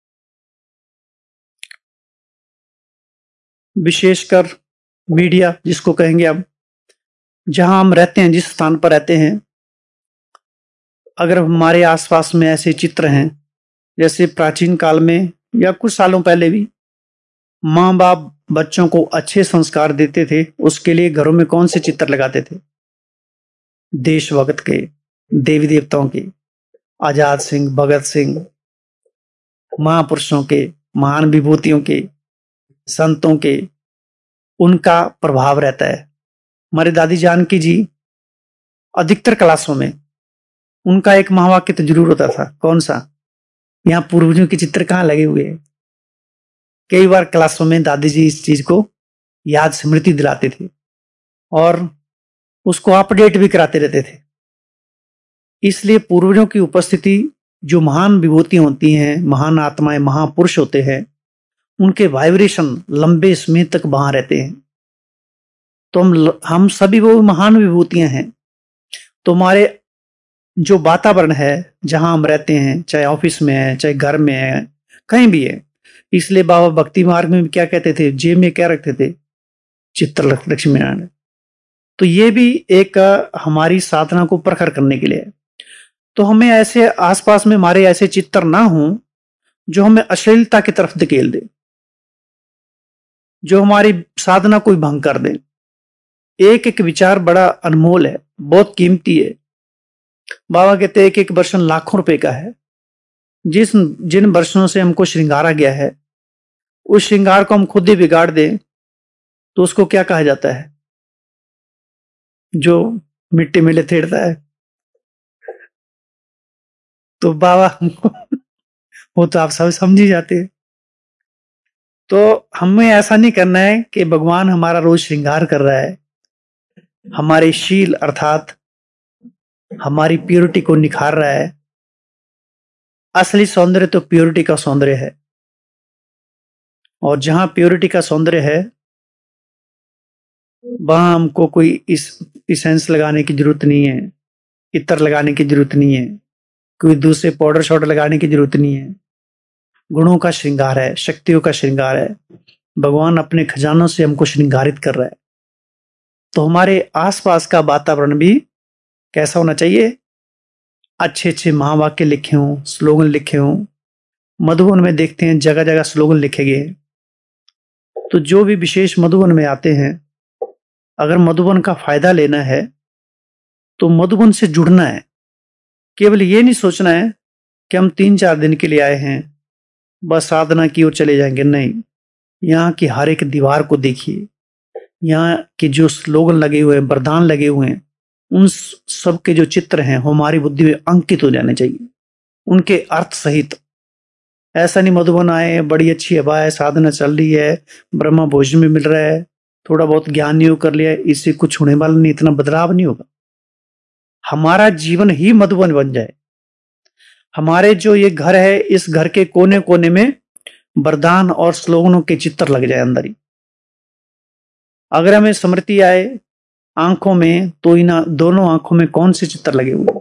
विशेषकर मीडिया, जिसको कहेंगे अब, जहां हम रहते हैं, जिस स्थान पर रहते हैं, अगर हमारे आसपास में ऐसे चित्र हैं, जैसे प्राचीन काल में या कुछ सालों पहले भी माँ बाप बच्चों को अच्छे संस्कार देते थे, उसके लिए घरों में कौन से चित्र लगाते थे? देशभक्त के, देवी देवताओं के, आजाद सिंह, भगत सिंह, महापुरुषों के, महान विभूतियों के, संतों के, उनका प्रभाव रहता है। हमारी दादी जानकी जी अधिकतर क्लासों में उनका एक महावाक्य तो जरूर होता था। कौन सा? यहाँ पूर्वजों के चित्र कहाँ लगे हुए हैं। कई बार क्लासों में दादी जी इस चीज को याद, स्मृति दिलाते थे और उसको अपडेट भी कराते रहते थे। इसलिए पूर्वजों की उपस्थिति, जो महान विभूति होती हैं, महान आत्माएं, महापुरुष होते हैं, उनके वाइब्रेशन लंबे समय तक वहां रहते हैं। तो हम हम सभी वो महान विभूतियां हैं। तो हमारे जो वातावरण है जहां हम रहते हैं, चाहे ऑफिस में है, चाहे घर में है, कहीं भी है, इसलिए बाबा भक्ति मार्ग में भी क्या कहते थे, जेब में क्या रखते थे? चित्र लक्ष्मी नारायण। तो ये भी एक हमारी साधना को प्रखर करने के लिए है। तो हमें ऐसे आसपास में हमारे ऐसे चित्र ना हो जो हमें अश्लीलता की तरफ धकेल दे, जो हमारी साधना को भंग कर दे। एक एक विचार बड़ा अनमोल है, बहुत कीमती है। बाबा कहते हैं एक एक वर्षन लाखों रुपए का है। जिस जिन वर्षों से हमको श्रृंगारा गया है, उस श्रृंगार को हम खुद ही बिगाड़ दें तो उसको क्या कहा जाता है? जो मिट्टी में लेथेड़ता है। तो बाबा हमको वो तो आप सब समझ ही जाते हैं। तो हमें ऐसा नहीं करना है कि भगवान हमारा रोज श्रृंगार कर रहा है, हमारे शील अर्थात हमारी प्योरिटी को निखार रहा है। असली सौंदर्य तो प्योरिटी का सौंदर्य है, और जहां प्योरिटी का सौंदर्य है वहां हमको कोई इस इसेंस लगाने की जरूरत नहीं है, इत्र लगाने की जरूरत नहीं है, कोई दूसरे पाउडर शॉडर लगाने की जरूरत नहीं है। गुणों का श्रृंगार है, शक्तियों का श्रृंगार है। भगवान अपने खजानों से हमको श्रृंगारित कर रहा है। तो हमारे आसपास का वातावरण भी कैसा होना चाहिए? अच्छे अच्छे महावाक्य लिखे हों, स्लोगन लिखे हों। मधुबन में देखते हैं जगह जगह स्लोगन लिखे गए। तो जो भी विशेष मधुबन में आते हैं, अगर मधुबन का फायदा लेना है तो मधुबन से जुड़ना है। केवल ये नहीं सोचना है कि हम तीन चार दिन के लिए आए हैं, बस साधना की ओर चले जाएंगे। नहीं, यहाँ की हर एक दीवार को देखिए, यहाँ के जो स्लोगन लगे हुए हैं, वरदान लगे हुए हैं, उन सब के जो चित्र हैं हमारी बुद्धि में अंकित हो जाने चाहिए, उनके अर्थ सहित। ऐसा नहीं मधुबन आए, बड़ी अच्छी हवा है, साधना चल रही है, ब्रह्मा भोजन में मिल रहा है, थोड़ा बहुत ज्ञान योग कर लिया, इससे कुछ होने वाला नहीं, इतना बदलाव नहीं होगा। हमारा जीवन ही मधुबन बन जाए। हमारे जो ये घर है, इस घर के कोने कोने में वरदान और स्लोगनों के चित्र लग जाए अंदर ही। अगर हमें स्मृति आए आंखों में, तो इन दोनों आंखों में कौन से चित्र लगे हुए,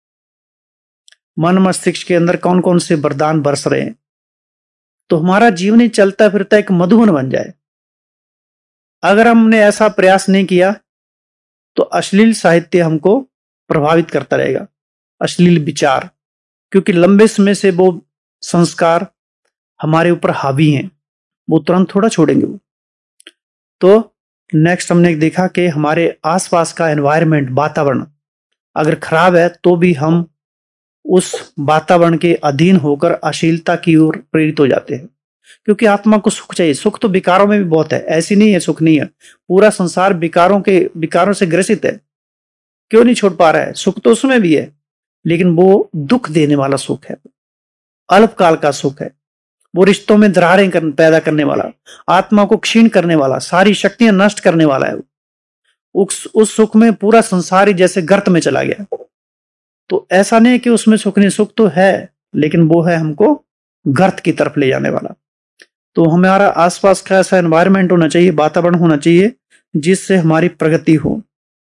मन मस्तिष्क के अंदर कौन कौन से वरदान बरस रहे हैं, तो हमारा जीवन ही चलता फिरता एक मधुबन बन जाए। अगर हमने ऐसा प्रयास नहीं किया तो अश्लील साहित्य हमको प्रभावित करता रहेगा, अश्लील विचार, क्योंकि लंबे समय से वो संस्कार हमारे ऊपर हावी हैं, वो तुरंत थोड़ा छोड़ेंगे वो। तो नेक्स्ट हमने देखा कि हमारे आसपास का एनवायरनमेंट, वातावरण अगर खराब है तो भी हम उस वातावरण के अधीन होकर अश्लीलता की ओर प्रेरित हो जाते हैं। क्योंकि आत्मा को सुख चाहिए। सुख तो विकारों में भी बहुत है, ऐसी नहीं है सुख नहीं है। पूरा संसार विकारों के विकारों से ग्रसित है। क्यों नहीं छोड़ पा रहा है? सुख तो उसमें भी है, लेकिन वो दुख देने वाला सुख है, अल्पकाल का सुख है। वो रिश्तों में दरारें कर, पैदा करने वाला, आत्मा को क्षीण करने वाला, सारी शक्तियां नष्ट करने वाला है। उस, उस सुख में पूरा संसार ही जैसे गर्त में चला गया। तो ऐसा नहीं है कि उसमें सुख नहीं, सुख तो है, लेकिन वो है हमको गर्त की तरफ ले जाने वाला। तो हमारा आसपास का ऐसा एनवायरनमेंट होना चाहिए, वातावरण होना चाहिए जिससे हमारी प्रगति हो।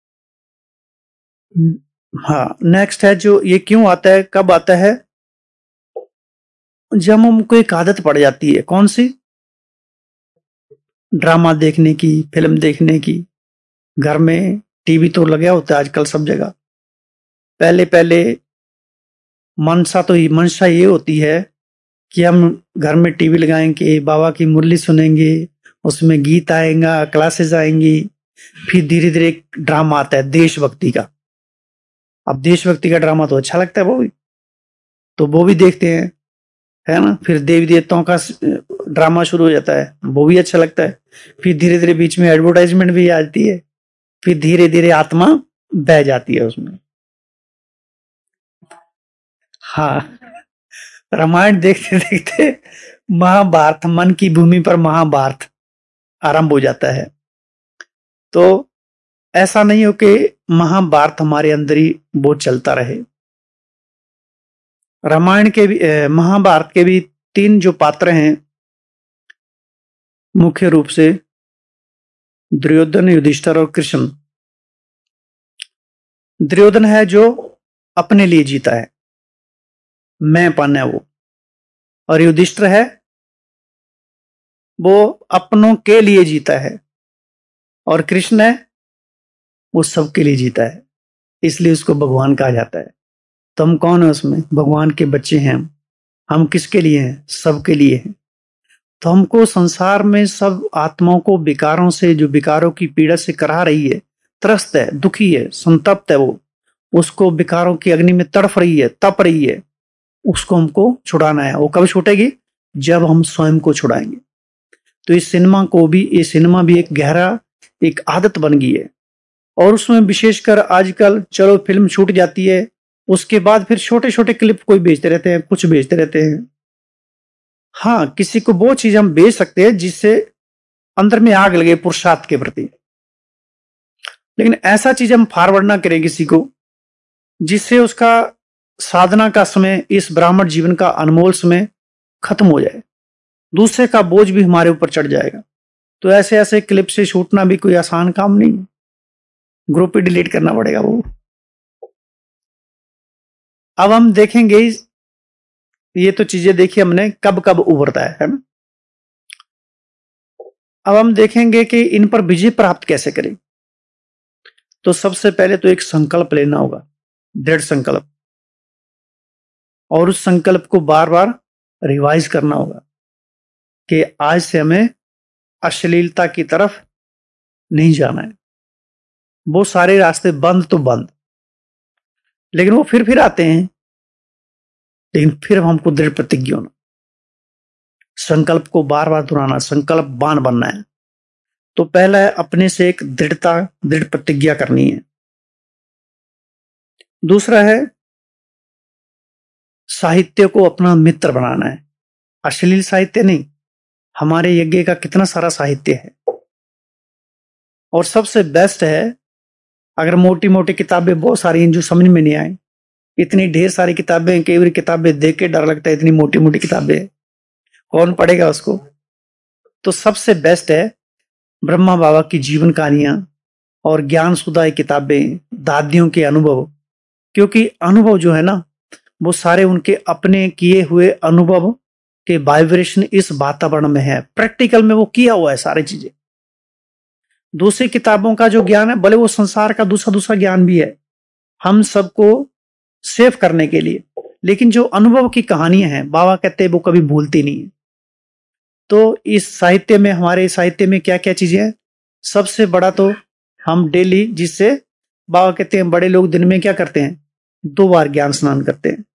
हाँ, नेक्स्ट है जो ये क्यों आता है, कब आता है? जब हमको एक आदत पड़ जाती है। कौन सी? ड्रामा देखने की, फिल्म देखने की। घर में टीवी तो लगा होता है आजकल सब जगह। पहले पहले मनसा तो मनसा ये होती है कि हम घर में टीवी लगाएंगे, बाबा की मुरली सुनेंगे, उसमें गीत आएगा, क्लासेस आएंगी। फिर धीरे धीरे एक ड्रामा आता है देशभक्ति का। अब देशभक्ति का ड्रामा तो अच्छा लगता है, वो भी तो वो भी देखते हैं, है ना। फिर देवी देवताओं का ड्रामा शुरू हो जाता है, वो भी अच्छा लगता है। फिर धीरे धीरे बीच में एडवर्टाइजमेंट भी आती है। फिर धीरे धीरे आत्मा बह जाती है उसमें। हाँ, रामायण देखते देखते महाभारत, मन की भूमि पर महाभारत आरंभ हो जाता है। तो ऐसा नहीं हो कि महाभारत हमारे अंदर ही वो चलता रहे। रामायण के भी, महाभारत के भी तीन जो पात्र हैं मुख्य रूप से, दुर्योधन, युधिष्ठिर और कृष्ण। दुर्योधन है जो अपने लिए जीता है, मैं पाना है वो। और युधिष्ठिर है वो अपनों के लिए जीता है। और कृष्ण है वो सबके लिए जीता है, इसलिए उसको भगवान कहा जाता है। तो हम कौन है उसमें? भगवान के बच्चे हैं हम। हम किसके लिए हैं? सबके लिए हैं। तो हमको संसार में सब आत्माओं को विकारों से, जो विकारों की पीड़ा से करा रही है, त्रस्त है, दुखी है, संतप्त है, वो उसको विकारों की अग्नि में तड़फ रही है, तप रही है, उसको हमको छुड़ाना है। वो कब छूटेगी? जब हम स्वयं को छुड़ाएंगे। तो इस सिनेमा को भी, ये सिनेमा भी एक गहरा एक आदत बन गई है। और उसमें विशेषकर आजकल चलो फिल्म छूट जाती है, उसके बाद फिर छोटे छोटे क्लिप कोई बेचते रहते हैं, कुछ बेचते रहते हैं। हाँ, किसी को वो चीज हम बेच सकते हैं जिससे अंदर में आग लगे पुरुषार्थ के प्रति, लेकिन ऐसा चीज हम फॉरवर्ड ना करें किसी को जिससे उसका साधना का समय, इस ब्राह्मण जीवन का अनमोल समय खत्म हो जाए, दूसरे का बोझ भी हमारे ऊपर चढ़ जाएगा। तो ऐसे ऐसे क्लिप से छूटना भी कोई आसान काम नहीं, ग्रुप पे डिलीट करना पड़ेगा वो। अब हम देखेंगे, ये तो चीजें देखी हमने, कब कब उभरता है, है ना। अब हम देखेंगे कि इन पर विजय प्राप्त कैसे करें। तो सबसे पहले तो एक संकल्प लेना होगा, दृढ़ संकल्प, और उस संकल्प को बार बार रिवाइज करना होगा कि आज से हमें अश्लीलता की तरफ नहीं जाना है। वो सारे रास्ते बंद तो बंद, लेकिन वो फिर फिर आते हैं, लेकिन फिर हमको दृढ़ प्रतिज्ञ होना, संकल्प को बार बार दोहराना, संकल्प बाण बनना है। तो पहला है अपने से एक दृढ़ता, दृढ़ प्रतिज्ञा करनी है। दूसरा है साहित्य को अपना मित्र बनाना है। अश्लील साहित्य नहीं, हमारे यज्ञ का कितना सारा साहित्य है। और सबसे बेस्ट है, अगर मोटी मोटी किताबें बहुत सारी हैं जो समझ में नहीं आए, इतनी ढेर सारी किताबें, कई बार किताबें देख के डर लगता है, इतनी मोटी मोटी किताबें कौन पढ़ेगा उसको। तो सबसे बेस्ट है ब्रह्मा बाबा की जीवन कहानियां और ज्ञान सुधा किताबें, दादियों के अनुभव। क्योंकि अनुभव जो है ना, वो सारे उनके अपने किए हुए अनुभव के वाइब्रेशन इस वातावरण में है, प्रैक्टिकल में वो किया हुआ है सारी चीजें। दूसरी किताबों का जो ज्ञान है, भले वो संसार का दूसरा दूसरा ज्ञान भी है हम सबको सेव करने के लिए, लेकिन जो अनुभव की कहानियां हैं, बाबा कहते हैं वो कभी भूलती नहीं है। तो इस साहित्य में, हमारे साहित्य में क्या क्या चीजें हैं? सबसे बड़ा तो हम डेली, जिससे बाबा कहते हैं बड़े लोग दिन में क्या करते हैं? दो बार ज्ञान स्नान करते हैं।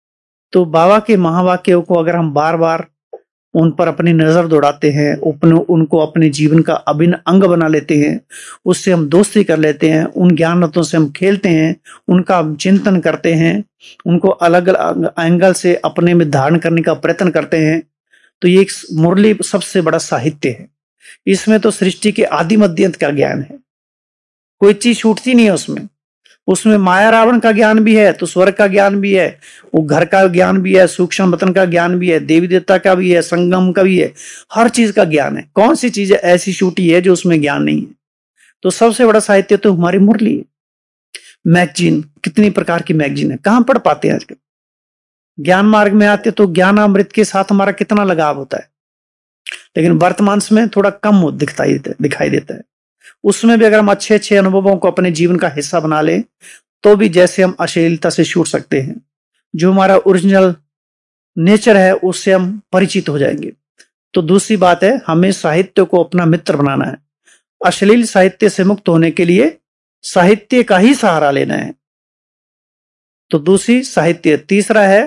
तो बाबा के महावाक्यों को अगर हम बार बार उन पर अपनी नजर दौड़ाते हैं, अपने उनको अपने जीवन का अभिन्न अंग बना लेते हैं, उससे हम दोस्ती कर लेते हैं, उन ज्ञान रत्नों से हम खेलते हैं, उनका हम चिंतन करते हैं, उनको अलग अलग एंगल से अपने में धारण करने का प्रयत्न करते हैं, तो ये एक मुरली सबसे बड़ा साहित्य है। इसमें तो सृष्टि के आदि मध्य अंत का ज्ञान है, कोई चीज छूटती नहीं है उसमें। उसमें माया रावण का ज्ञान भी है, तो स्वर्ग का ज्ञान भी है, वो घर का ज्ञान भी है, सूक्ष्म वतन का ज्ञान भी है, देवी देवता का भी है, संगम का भी है, हर चीज का ज्ञान है। कौन सी चीज ऐसी छूटी है जो उसमें ज्ञान नहीं है? तो सबसे बड़ा साहित्य तो हमारी मुरली है। मैगजीन, कितनी प्रकार की मैगजीन है, कहां पढ़ पाते हैं आजकल? ज्ञान मार्ग में आते तो ज्ञान अमृत के साथ हमारा कितना लगाव होता है, लेकिन वर्तमान में थोड़ा कम दिखाई दिखाई देता है। उसमें भी अगर हम अच्छे अच्छे अनुभवों को अपने जीवन का हिस्सा बना लें तो भी जैसे हम अश्लीलता से छूट सकते हैं, जो हमारा ओरिजिनल नेचर है उससे हम परिचित हो जाएंगे। तो दूसरी बात है, हमें साहित्य को अपना मित्र बनाना है। अश्लील साहित्य से मुक्त होने के लिए साहित्य का ही सहारा लेना है। तो दूसरी साहित्य। तीसरा है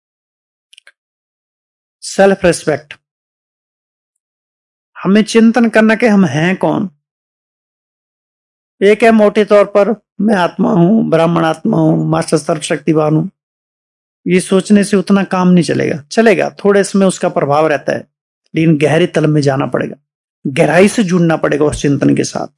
सेल्फ रिस्पेक्ट। हमें चिंतन करना कि हम हैं कौन। एक है मोटे तौर पर मैं आत्मा हूं, ब्राह्मण आत्मा हूं, मास्टर सर्वशक्तिवान हूं। ये सोचने से उतना काम नहीं चलेगा, चलेगा थोड़े समय उसका प्रभाव रहता है, लेकिन गहरे तल में जाना पड़ेगा, गहराई से जुड़ना पड़ेगा उस चिंतन के साथ।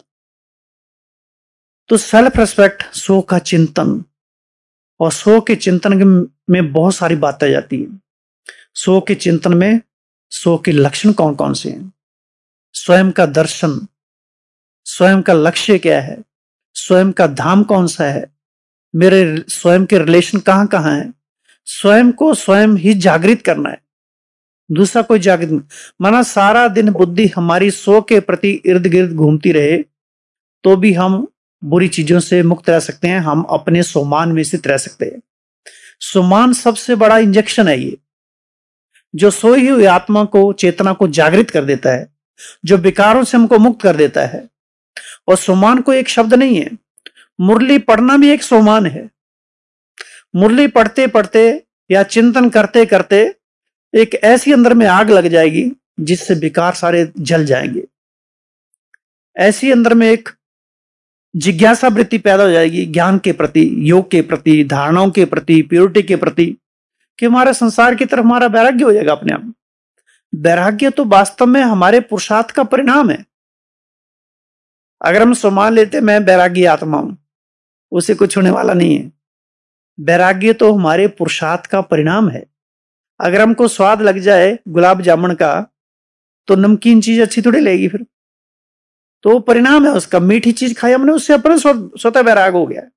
तो सेल्फ रिस्पेक्ट, सो का चिंतन, और सो के चिंतन में बहुत सारी बातें जाती है। सो के चिंतन में सो के लक्षण कौन कौन से हैं, स्वयं का दर्शन, स्वयं का लक्ष्य क्या है, स्वयं का धाम कौन सा है, मेरे स्वयं के रिलेशन कहां कहां है। स्वयं को स्वयं ही जागृत करना है, दूसरा कोई जागृत नहीं। माना सारा दिन बुद्धि हमारी सो के प्रति इर्द गिर्द घूमती रहे तो भी हम बुरी चीजों से मुक्त रह सकते हैं, हम अपने सोमान में स्थित रह सकते हैं। सोमान सबसे बड़ा इंजेक्शन है ये, जो सोई हुई आत्मा को, चेतना को जागृत कर देता है, जो विकारों से हमको मुक्त कर देता है। और सोमान को एक शब्द नहीं है, मुरली पढ़ना भी एक सोमान है। मुरली पढ़ते पढ़ते या चिंतन करते करते एक ऐसी अंदर में आग लग जाएगी जिससे विकार सारे जल जाएंगे। ऐसी अंदर में एक जिज्ञासा वृत्ति पैदा हो जाएगी ज्ञान के प्रति, योग के प्रति, धारणाओं के प्रति, प्योरिटी के प्रति, कि हमारे संसार की तरफ हमारा वैराग्य हो जाएगा अपने आप। वैराग्य तो वास्तव में हमारे पुरुषार्थ का परिणाम है। अगर हम सम्मान लेते मैं वैरागी आत्मा हूं, उसे कुछ होने वाला नहीं है। वैराग्य तो हमारे पुरुषार्थ का परिणाम है। अगर हमको स्वाद लग जाए गुलाब जामुन का तो नमकीन चीज अच्छी थोड़ी लगेगी, फिर तो परिणाम है उसका। मीठी चीज खाई हमने, उससे अपने स्वतः वैराग हो गया।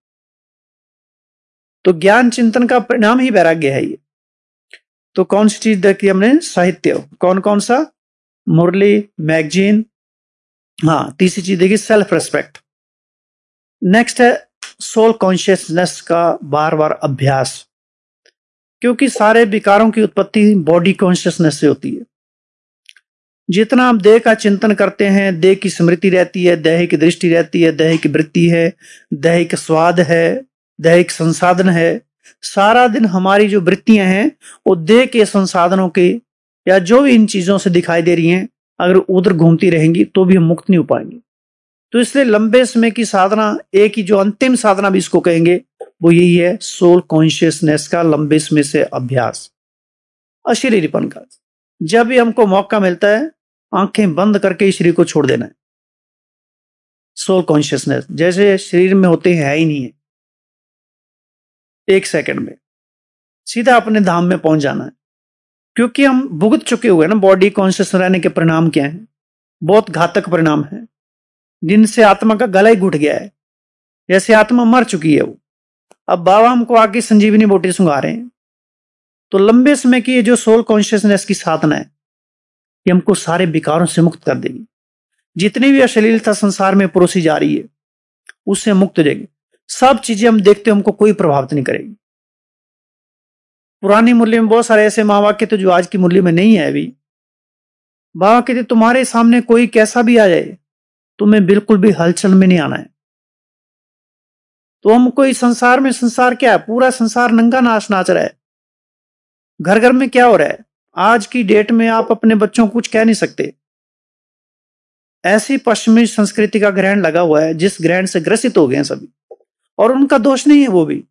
तो ज्ञान चिंतन का परिणाम ही वैराग्य है ये। तो कौन सी चीज देखी हमने? साहित्य। कौन कौन सा? मुरली, मैगजीन। हाँ, तीसरी चीज देखी सेल्फ रिस्पेक्ट। नेक्स्ट है सोल कॉन्शियसनेस का बार बार अभ्यास, क्योंकि सारे विकारों की उत्पत्ति बॉडी कॉन्शियसनेस से होती है। जितना हम देह का चिंतन करते हैं, देह की स्मृति रहती है, देह की दृष्टि रहती है, देह की वृत्ति है, देह का स्वाद है, देह का संसाधन है। सारा दिन हमारी जो वृत्तियां हैं वो देह के संसाधनों के या जो भी इन चीजों से दिखाई दे रही हैं, अगर उधर घूमती रहेंगी तो भी हम मुक्त नहीं हो पाएंगे। तो इसलिए लंबे समय की साधना, एक ही जो अंतिम साधना भी इसको कहेंगे, वो यही है सोल कॉन्शियसनेस का लंबे समय से अभ्यास, अशरीरीपन का। जब भी हमको मौका मिलता है आंखें बंद करके शरीर को छोड़ देना है। सोल कॉन्शियसनेस जैसे शरीर में होते हैं, है ही नहीं है। एक सेकंड में सीधा अपने धाम में पहुंच जाना है, क्योंकि हम भुगत चुके हुए हैं ना। बॉडी कॉन्शियस रहने के परिणाम क्या हैं? बहुत घातक परिणाम है, जिनसे आत्मा का गला ही घुट गया है, जैसे आत्मा मर चुकी है वो। अब बाबा हमको आके संजीवनी बूटी सुंघा रहे हैं। तो लंबे समय की ये जो सोल कॉन्शियसनेस की साधना है, ये हमको सारे विकारों से मुक्त कर देगी। जितनी भी अश्लीलता संसार में परोसी जा रही है उससे मुक्त हो जाएगी। सब चीजें हम देखते हमको कोई प्रभावित नहीं करेगी। पुरानी मुरली में बहुत सारे ऐसे महावाक्य थे जो आज की मुरली में नहीं है अभी। बाबा कहते तुम्हारे सामने कोई कैसा भी आ जाए, तुम्हें बिल्कुल भी हलचल में नहीं आना है। तो हम कोई संसार में, संसार क्या है? पूरा संसार नंगा नाच नाच रहा है। घर घर में क्या हो रहा है आज की डेट में, आप अपने बच्चों को कुछ कह नहीं सकते। ऐसी पश्चिमी संस्कृति का ग्रहण लगा हुआ है जिस ग्रहण से ग्रसित हो गए हैं सभी, और उनका दोष नहीं है वो भी,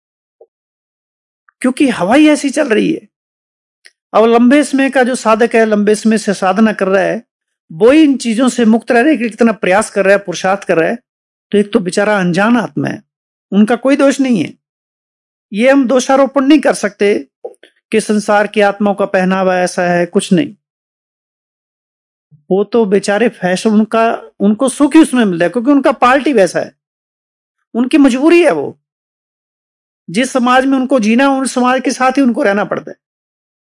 क्योंकि हवा ही ऐसी चल रही है। अब लंबे समय का जो साधक है, लंबे समय से साधना कर रहा है, वो इन चीजों से मुक्त रहने के लिए कितना प्रयास कर रहा है, पुरुषार्थ कर रहा है, तो एक तो बेचारा अनजान आत्मा है, उनका कोई दोष नहीं है। ये हम दोषारोपण नहीं कर सकते कि संसार की आत्माओं का पहनावा ऐसा है, कुछ नहीं। वो तो बेचारे फैशन, उनका उनको सुख ही उसमें मिल रहा है, क्योंकि उनका पार्टी वैसा है, उनकी मजबूरी है। वो जिस समाज में उनको जीना, उन समाज के साथ ही उनको रहना पड़ता है।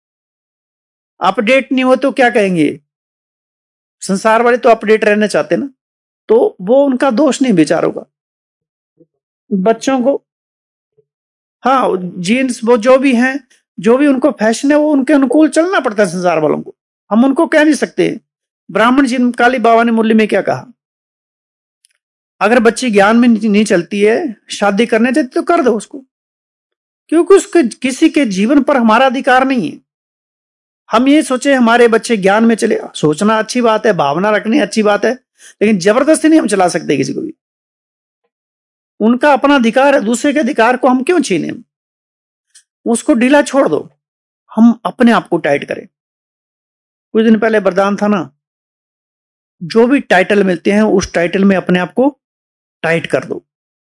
अपडेट नहीं हो तो क्या कहेंगे, संसार वाले तो अपडेट रहना चाहते ना, तो वो उनका दोष नहीं बेचारों का। बच्चों को हाँ जीन्स वो जो भी हैं, जो भी उनको फैशन है, वो उनके अनुकूल चलना पड़ता है संसार वालों को, हम उनको कह नहीं सकते। ब्राह्मण जी काली बाबा ने मुरली में क्या कहा, अगर बच्ची ज्ञान में नहीं चलती है, शादी करने चाहती तो कर दो उसको, क्योंकि उसके किसी के जीवन पर हमारा अधिकार नहीं है। हम ये सोचे हमारे बच्चे ज्ञान में चले, सोचना अच्छी बात है, भावना रखनी अच्छी बात है, लेकिन जबरदस्ती नहीं हम चला सकते किसी को भी। उनका अपना अधिकार है, दूसरे के अधिकार को हम क्यों छीने, उसको ढीला छोड़ दो, हम अपने आप को टाइट करें। कुछ दिन पहले वरदान था ना, जो भी टाइटल मिलते हैं उस टाइटल में अपने आप को टाइट कर दो।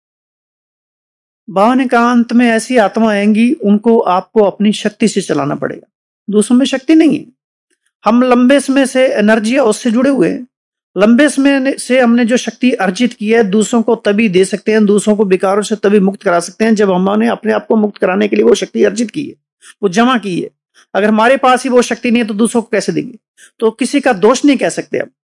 बाबा ने कहा अंत में ऐसी आत्मा आएंगी, उनको आपको अपनी शक्ति से चलाना पड़ेगा, दूसरों में शक्ति नहीं है। हम लंबे समय से एनर्जी उससे जुड़े हुए हैं, लंबे समय से हमने जो शक्ति अर्जित की है, दूसरों को तभी दे सकते हैं, दूसरों को विकारों से तभी मुक्त करा सकते हैं जब हमने अपने आप को मुक्त कराने के लिए वो शक्ति अर्जित की है, वो जमा की है। अगर हमारे पास ही वो शक्ति नहीं है तो दूसरों को कैसे देंगे, तो किसी का दोष नहीं कह सकते अब।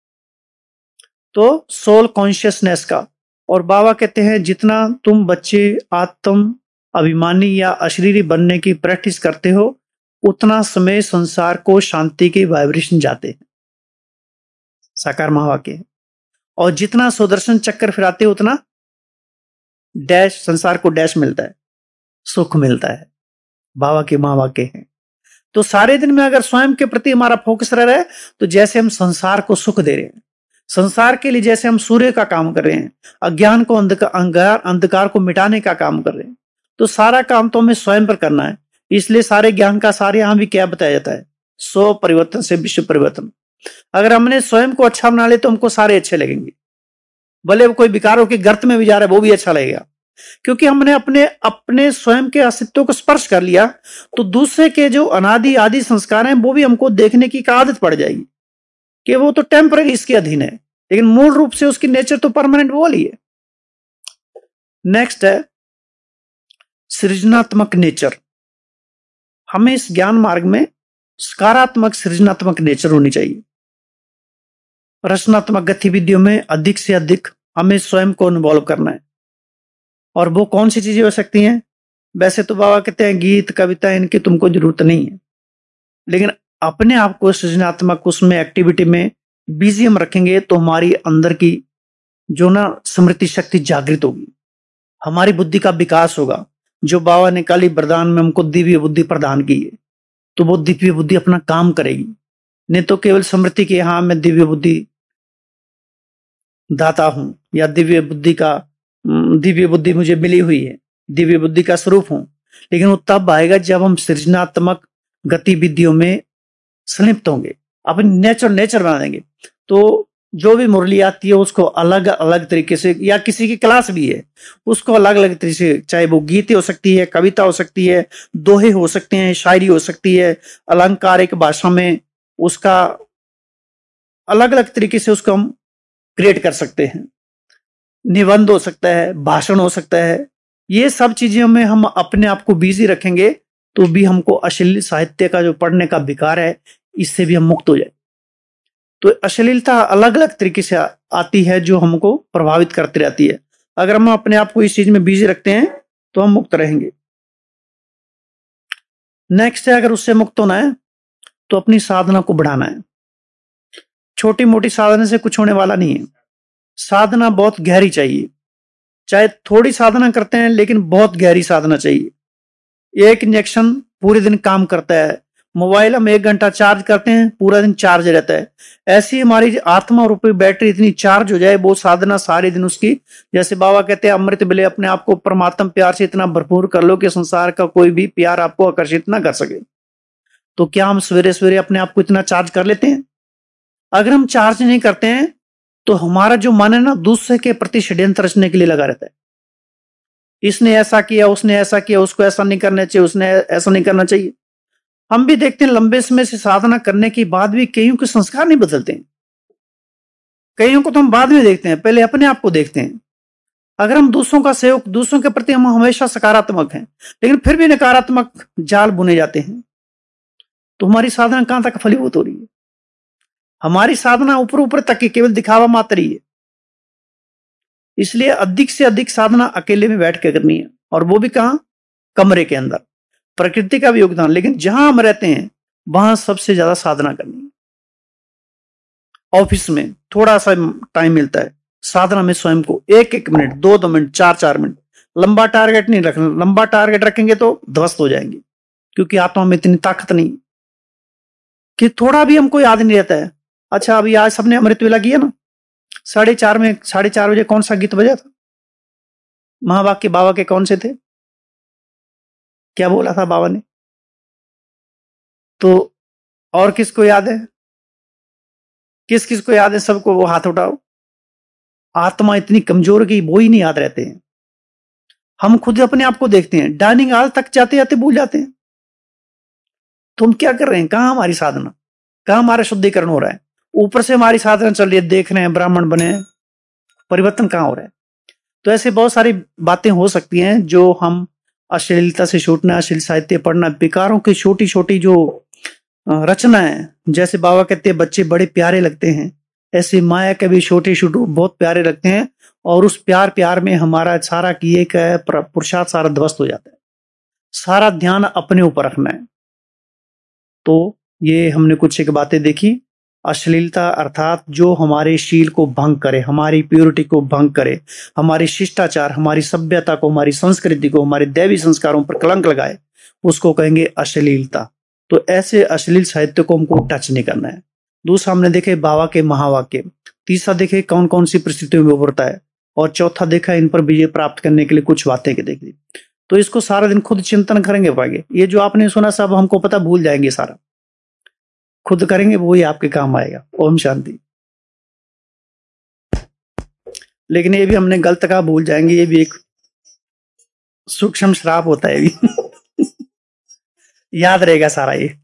तो सोल कॉन्शियसनेस का, और बाबा कहते हैं जितना तुम बच्चे आत्म अभिमानी या अशरीरी बनने की प्रैक्टिस करते हो, उतना समय संसार को शांति के वाइब्रेशन जाते हैं, साकार महावाक्य। और जितना सुदर्शन चक्कर फिराते हो उतना डैश संसार को डैश मिलता है, सुख मिलता है, बाबा के महावाक्य हैं। तो सारे दिन में अगर स्वयं के प्रति हमारा फोकस रह रहा है, तो जैसे हम संसार को सुख दे रहे हैं, संसार के लिए जैसे हम सूर्य का काम कर रहे हैं, अज्ञान को अंधकार अंधकार को मिटाने का काम कर रहे हैं, तो सारा काम तो हमें स्वयं पर करना है। इसलिए सारे ज्ञान का सारे यहां भी क्या बताया जाता है, स्व परिवर्तन से विश्व परिवर्तन। अगर हमने स्वयं को अच्छा बना ले तो हमको सारे अच्छे लगेंगे, भले वो कोई विकारों के गर्त में भी जा रहा है वो भी अच्छा लगेगा, क्योंकि हमने अपने अपने स्वयं के अस्तित्व को स्पर्श कर लिया, तो दूसरे के जो अनादि आदि संस्कार हैं वो भी हमको देखने की आदत पड़ जाएगी कि वो तो टेम्पररी इसके अधीन है, लेकिन मूल रूप से उसकी नेचर तो परमानेंट वो ही है। नेक्स्ट है सृजनात्मक नेचर। हमें इस ज्ञान मार्ग में सकारात्मक सृजनात्मक नेचर होनी चाहिए। रचनात्मक गतिविधियों में अधिक से अधिक हमें स्वयं को इन्वॉल्व करना है। और वो कौन सी चीजें हो सकती हैं, वैसे तो बाबा कहते हैं गीत कविता इनकी तुमको जरूरत नहीं है, लेकिन अपने आप को सृजनात्मक उसमें एक्टिविटी में बिजी हम रखेंगे तो हमारी अंदर की जो ना स्मृति शक्ति जागृत होगी, हमारी बुद्धि का विकास होगा। जो बाबा ने काली वरदान में हमको दिव्य बुद्धि प्रदान की है, तो वो दिव्य बुद्धि अपना काम करेगी, नहीं तो केवल स्मृति की हाँ मैं दिव्य बुद्धि दाता हूं, या दिव्य बुद्धि का दिव्य बुद्धि मुझे मिली हुई है, दिव्य बुद्धि का स्वरूप हूं, लेकिन वो तब आएगा जब हम सृजनात्मक गतिविधियों में संलिप्त होंगे, अपनी नेचर नेचर बना देंगे। तो जो भी मुरली आती है उसको अलग अलग तरीके से, या किसी की क्लास भी है उसको अलग अलग तरीके से, चाहे वो गीत हो सकती है, कविता हो सकती है, दोहे हो सकते हैं, शायरी हो सकती है, अलंकारिक भाषा में उसका अलग अलग तरीके से उसको हम क्रिएट कर सकते हैं, निबंध हो सकता है, भाषण हो सकता है। ये सब चीजें में हम अपने आप को बिजी रखेंगे तो भी हमको अश्लील साहित्य का जो पढ़ने का विकार है इससे भी हम मुक्त हो जाए। तो अश्लीलता अलग अलग तरीके से आती है जो हमको प्रभावित करती रहती है। अगर हम अपने आप को इस चीज में बिजी रखते हैं तो हम मुक्त रहेंगे। नेक्स्ट है, अगर उससे मुक्त होना है तो अपनी साधना को बढ़ाना है। छोटी मोटी साधना से कुछ होने वाला नहीं है, साधना बहुत गहरी चाहिए। चाहे थोड़ी साधना करते हैं लेकिन बहुत गहरी साधना चाहिए। एक इंजेक्शन पूरे दिन काम करता है। मोबाइल हम एक घंटा चार्ज करते हैं, पूरा दिन चार्ज रहता है। ऐसी हमारी आत्मा और ऊपरी बैटरी इतनी चार्ज हो जाए, वो साधना सारे दिन उसकी, जैसे बाबा कहते हैं अमृत मिले, अपने आप को परमात्मा प्यार से इतना भरपूर कर लो कि संसार का कोई भी प्यार आपको आकर्षित ना कर सके। तो क्या हम सवेरे सवेरे अपने आप को इतना चार्ज कर लेते हैं? अगर हम चार्ज नहीं करते हैं तो हमारा जो मन है ना, दूसरे के प्रति षड्यंत्र रचने के लिए लगा रहता है। इसने ऐसा किया, उसने ऐसा किया, उसको ऐसा नहीं करना चाहिए, उसने ऐसा नहीं करना चाहिए। हम भी देखते हैं लंबे समय से साधना करने के बाद भी कईयों के संस्कार नहीं बदलते हैं। कईयों को तो हम बाद में देखते हैं, पहले अपने आप को देखते हैं। अगर हम दूसरों का सहयोग, दूसरों के प्रति हम हमेशा सकारात्मक हैं, लेकिन फिर भी नकारात्मक जाल बुने जाते हैं, तो हमारी साधना कहां तक फलीभूत हो रही है? हमारी साधना ऊपर ऊपर तक की केवल दिखावा मात्र ही है। इसलिए अधिक से अधिक साधना अकेले में बैठ के करनी है, और वो भी कहां? कमरे के अंदर। प्रकृति का भी योगदान, लेकिन जहां हम रहते हैं वहां सबसे ज्यादा साधना करनी है। ऑफिस में थोड़ा सा टाइम मिलता है, साधना में स्वयं को एक एक मिनट, दो दो मिनट, चार चार मिनट, लंबा टारगेट नहीं रखना। लंबा टारगेट रखेंगे तो ध्वस्त हो जाएंगे, क्योंकि आत्मा में इतनी ताकत नहीं कि थोड़ा भी हमको याद नहीं रहता है। अच्छा, अभी आज सबने अमृत वेला किया ना, साढ़े चार में साढ़े चार बजे कौन सा गीत बजा था? महावाक्य बाबा के कौन से थे? क्या बोला था बाबा ने? तो और किसको याद है? किस किस को याद है? सबको वो हाथ उठाओ। आत्मा इतनी कमजोर की वो ही नहीं याद रहते हैं। हम खुद अपने आप को देखते हैं, डाइनिंग हॉल तक जाते जाते भूल जाते हैं। तो हम क्या कर रहे हैं? कहां हमारी साधना, कहां हमारा शुद्धिकरण हो रहा है? ऊपर से हमारी साधना चल रही है, देख रहे हैं ब्राह्मण बने, परिवर्तन कहां हो रहा है? तो ऐसे बहुत सारी बातें हो सकती हैं जो हम अश्लीलता से छूटना, अश्लील साहित्य पढ़ना, विकारों की छोटी छोटी जो रचना है, जैसे बाबा कहते हैं बच्चे बड़े प्यारे लगते हैं, ऐसे माया के भी छोटे छोटे बहुत प्यारे लगते हैं, और उस प्यार प्यार में हमारा सारा किए का पुरुषार्थ सारा ध्वस्त हो जाता है। सारा ध्यान अपने ऊपर रखना है। तो ये हमने कुछ एक बातें देखी। अश्लीलता अर्थात जो हमारे शील को भंग करे, हमारी प्योरिटी को भंग करे, हमारी शिष्टाचार, हमारी सभ्यता को, हमारी संस्कृति को, हमारे दैवी संस्कारों पर कलंक लगाए, उसको कहेंगे अश्लीलता। तो ऐसे अश्लील साहित्य को हमको टच नहीं करना है। दूसरा हमने देखे बाबा के महावाक्य, तीसरा देखे कौन कौन सी परिस्थितियों में उभरता है, और चौथा देखा इन पर विजय प्राप्त करने के लिए कुछ बातें के देखी। तो इसको सारा दिन खुद चिंतन करेंगे पाएंगे। ये जो आपने सुना सब हमको पता, भूल जाएंगे, सारा खुद करेंगे, वो ही आपके काम आएगा। ओम शांति। लेकिन ये भी हमने गलत कहा, भूल जाएंगे, ये भी एक सूक्ष्म श्राप होता है भी। याद रहेगा सारा ये।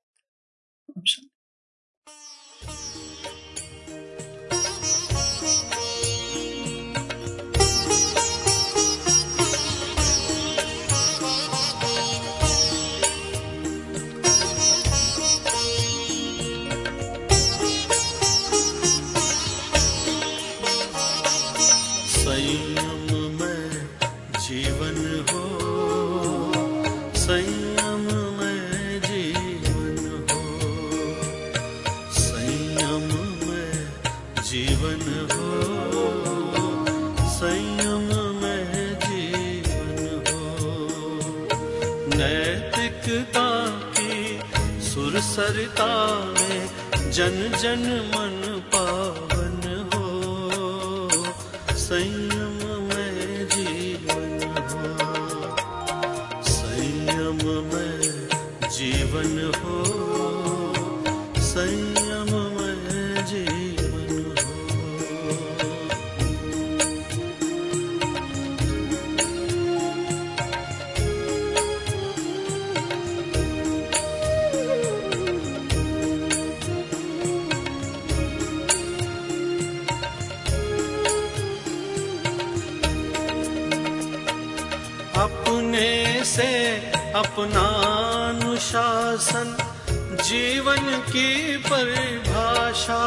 सरता में जन जन मन पावन हो, संयम में जीवन हो, संयम में जीवन हो, संयम में जीवन हो। अपने से अपना अनुशासन जीवन की परिभाषा,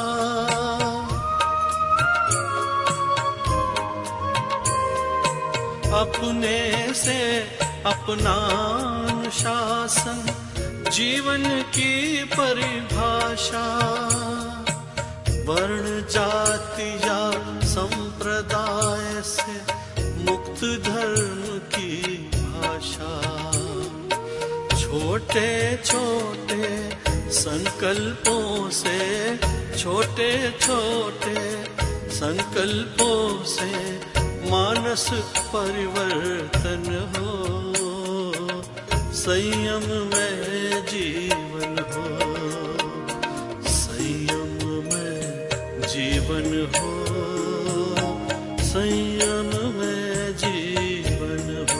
अपने से अपना अनुशासन जीवन की परिभाषा, वर्ण जाति या संप्रदाय से मुक्त धर्म की भाषा। छोटे छोटे संकल्पों से, छोटे छोटे संकल्पों से मानस परिवर्तन हो, संयम में जीवन हो, संयम में जीवन हो, संयम में जीवन हो।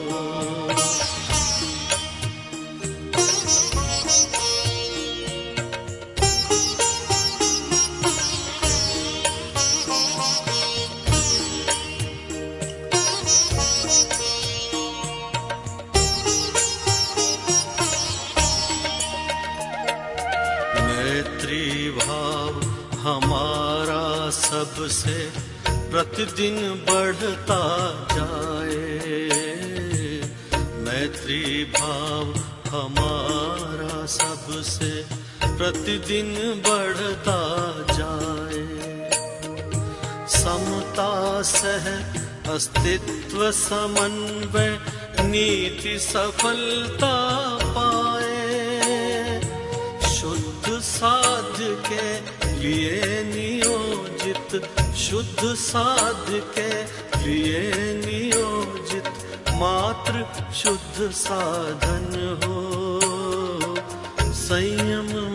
मैत्री भाव हमारा सबसे प्रतिदिन बढ़ता जाए, मैत्री भाव हमारा सबसे प्रतिदिन बढ़ता जाए, समता सह अस्तित्व समन्वय नीति सफलता पाए, शुद्ध साध्य के लिए नियोजित, शुद्ध साध्य के लिए नियोजित मात्र शुद्ध साधन हो, संयम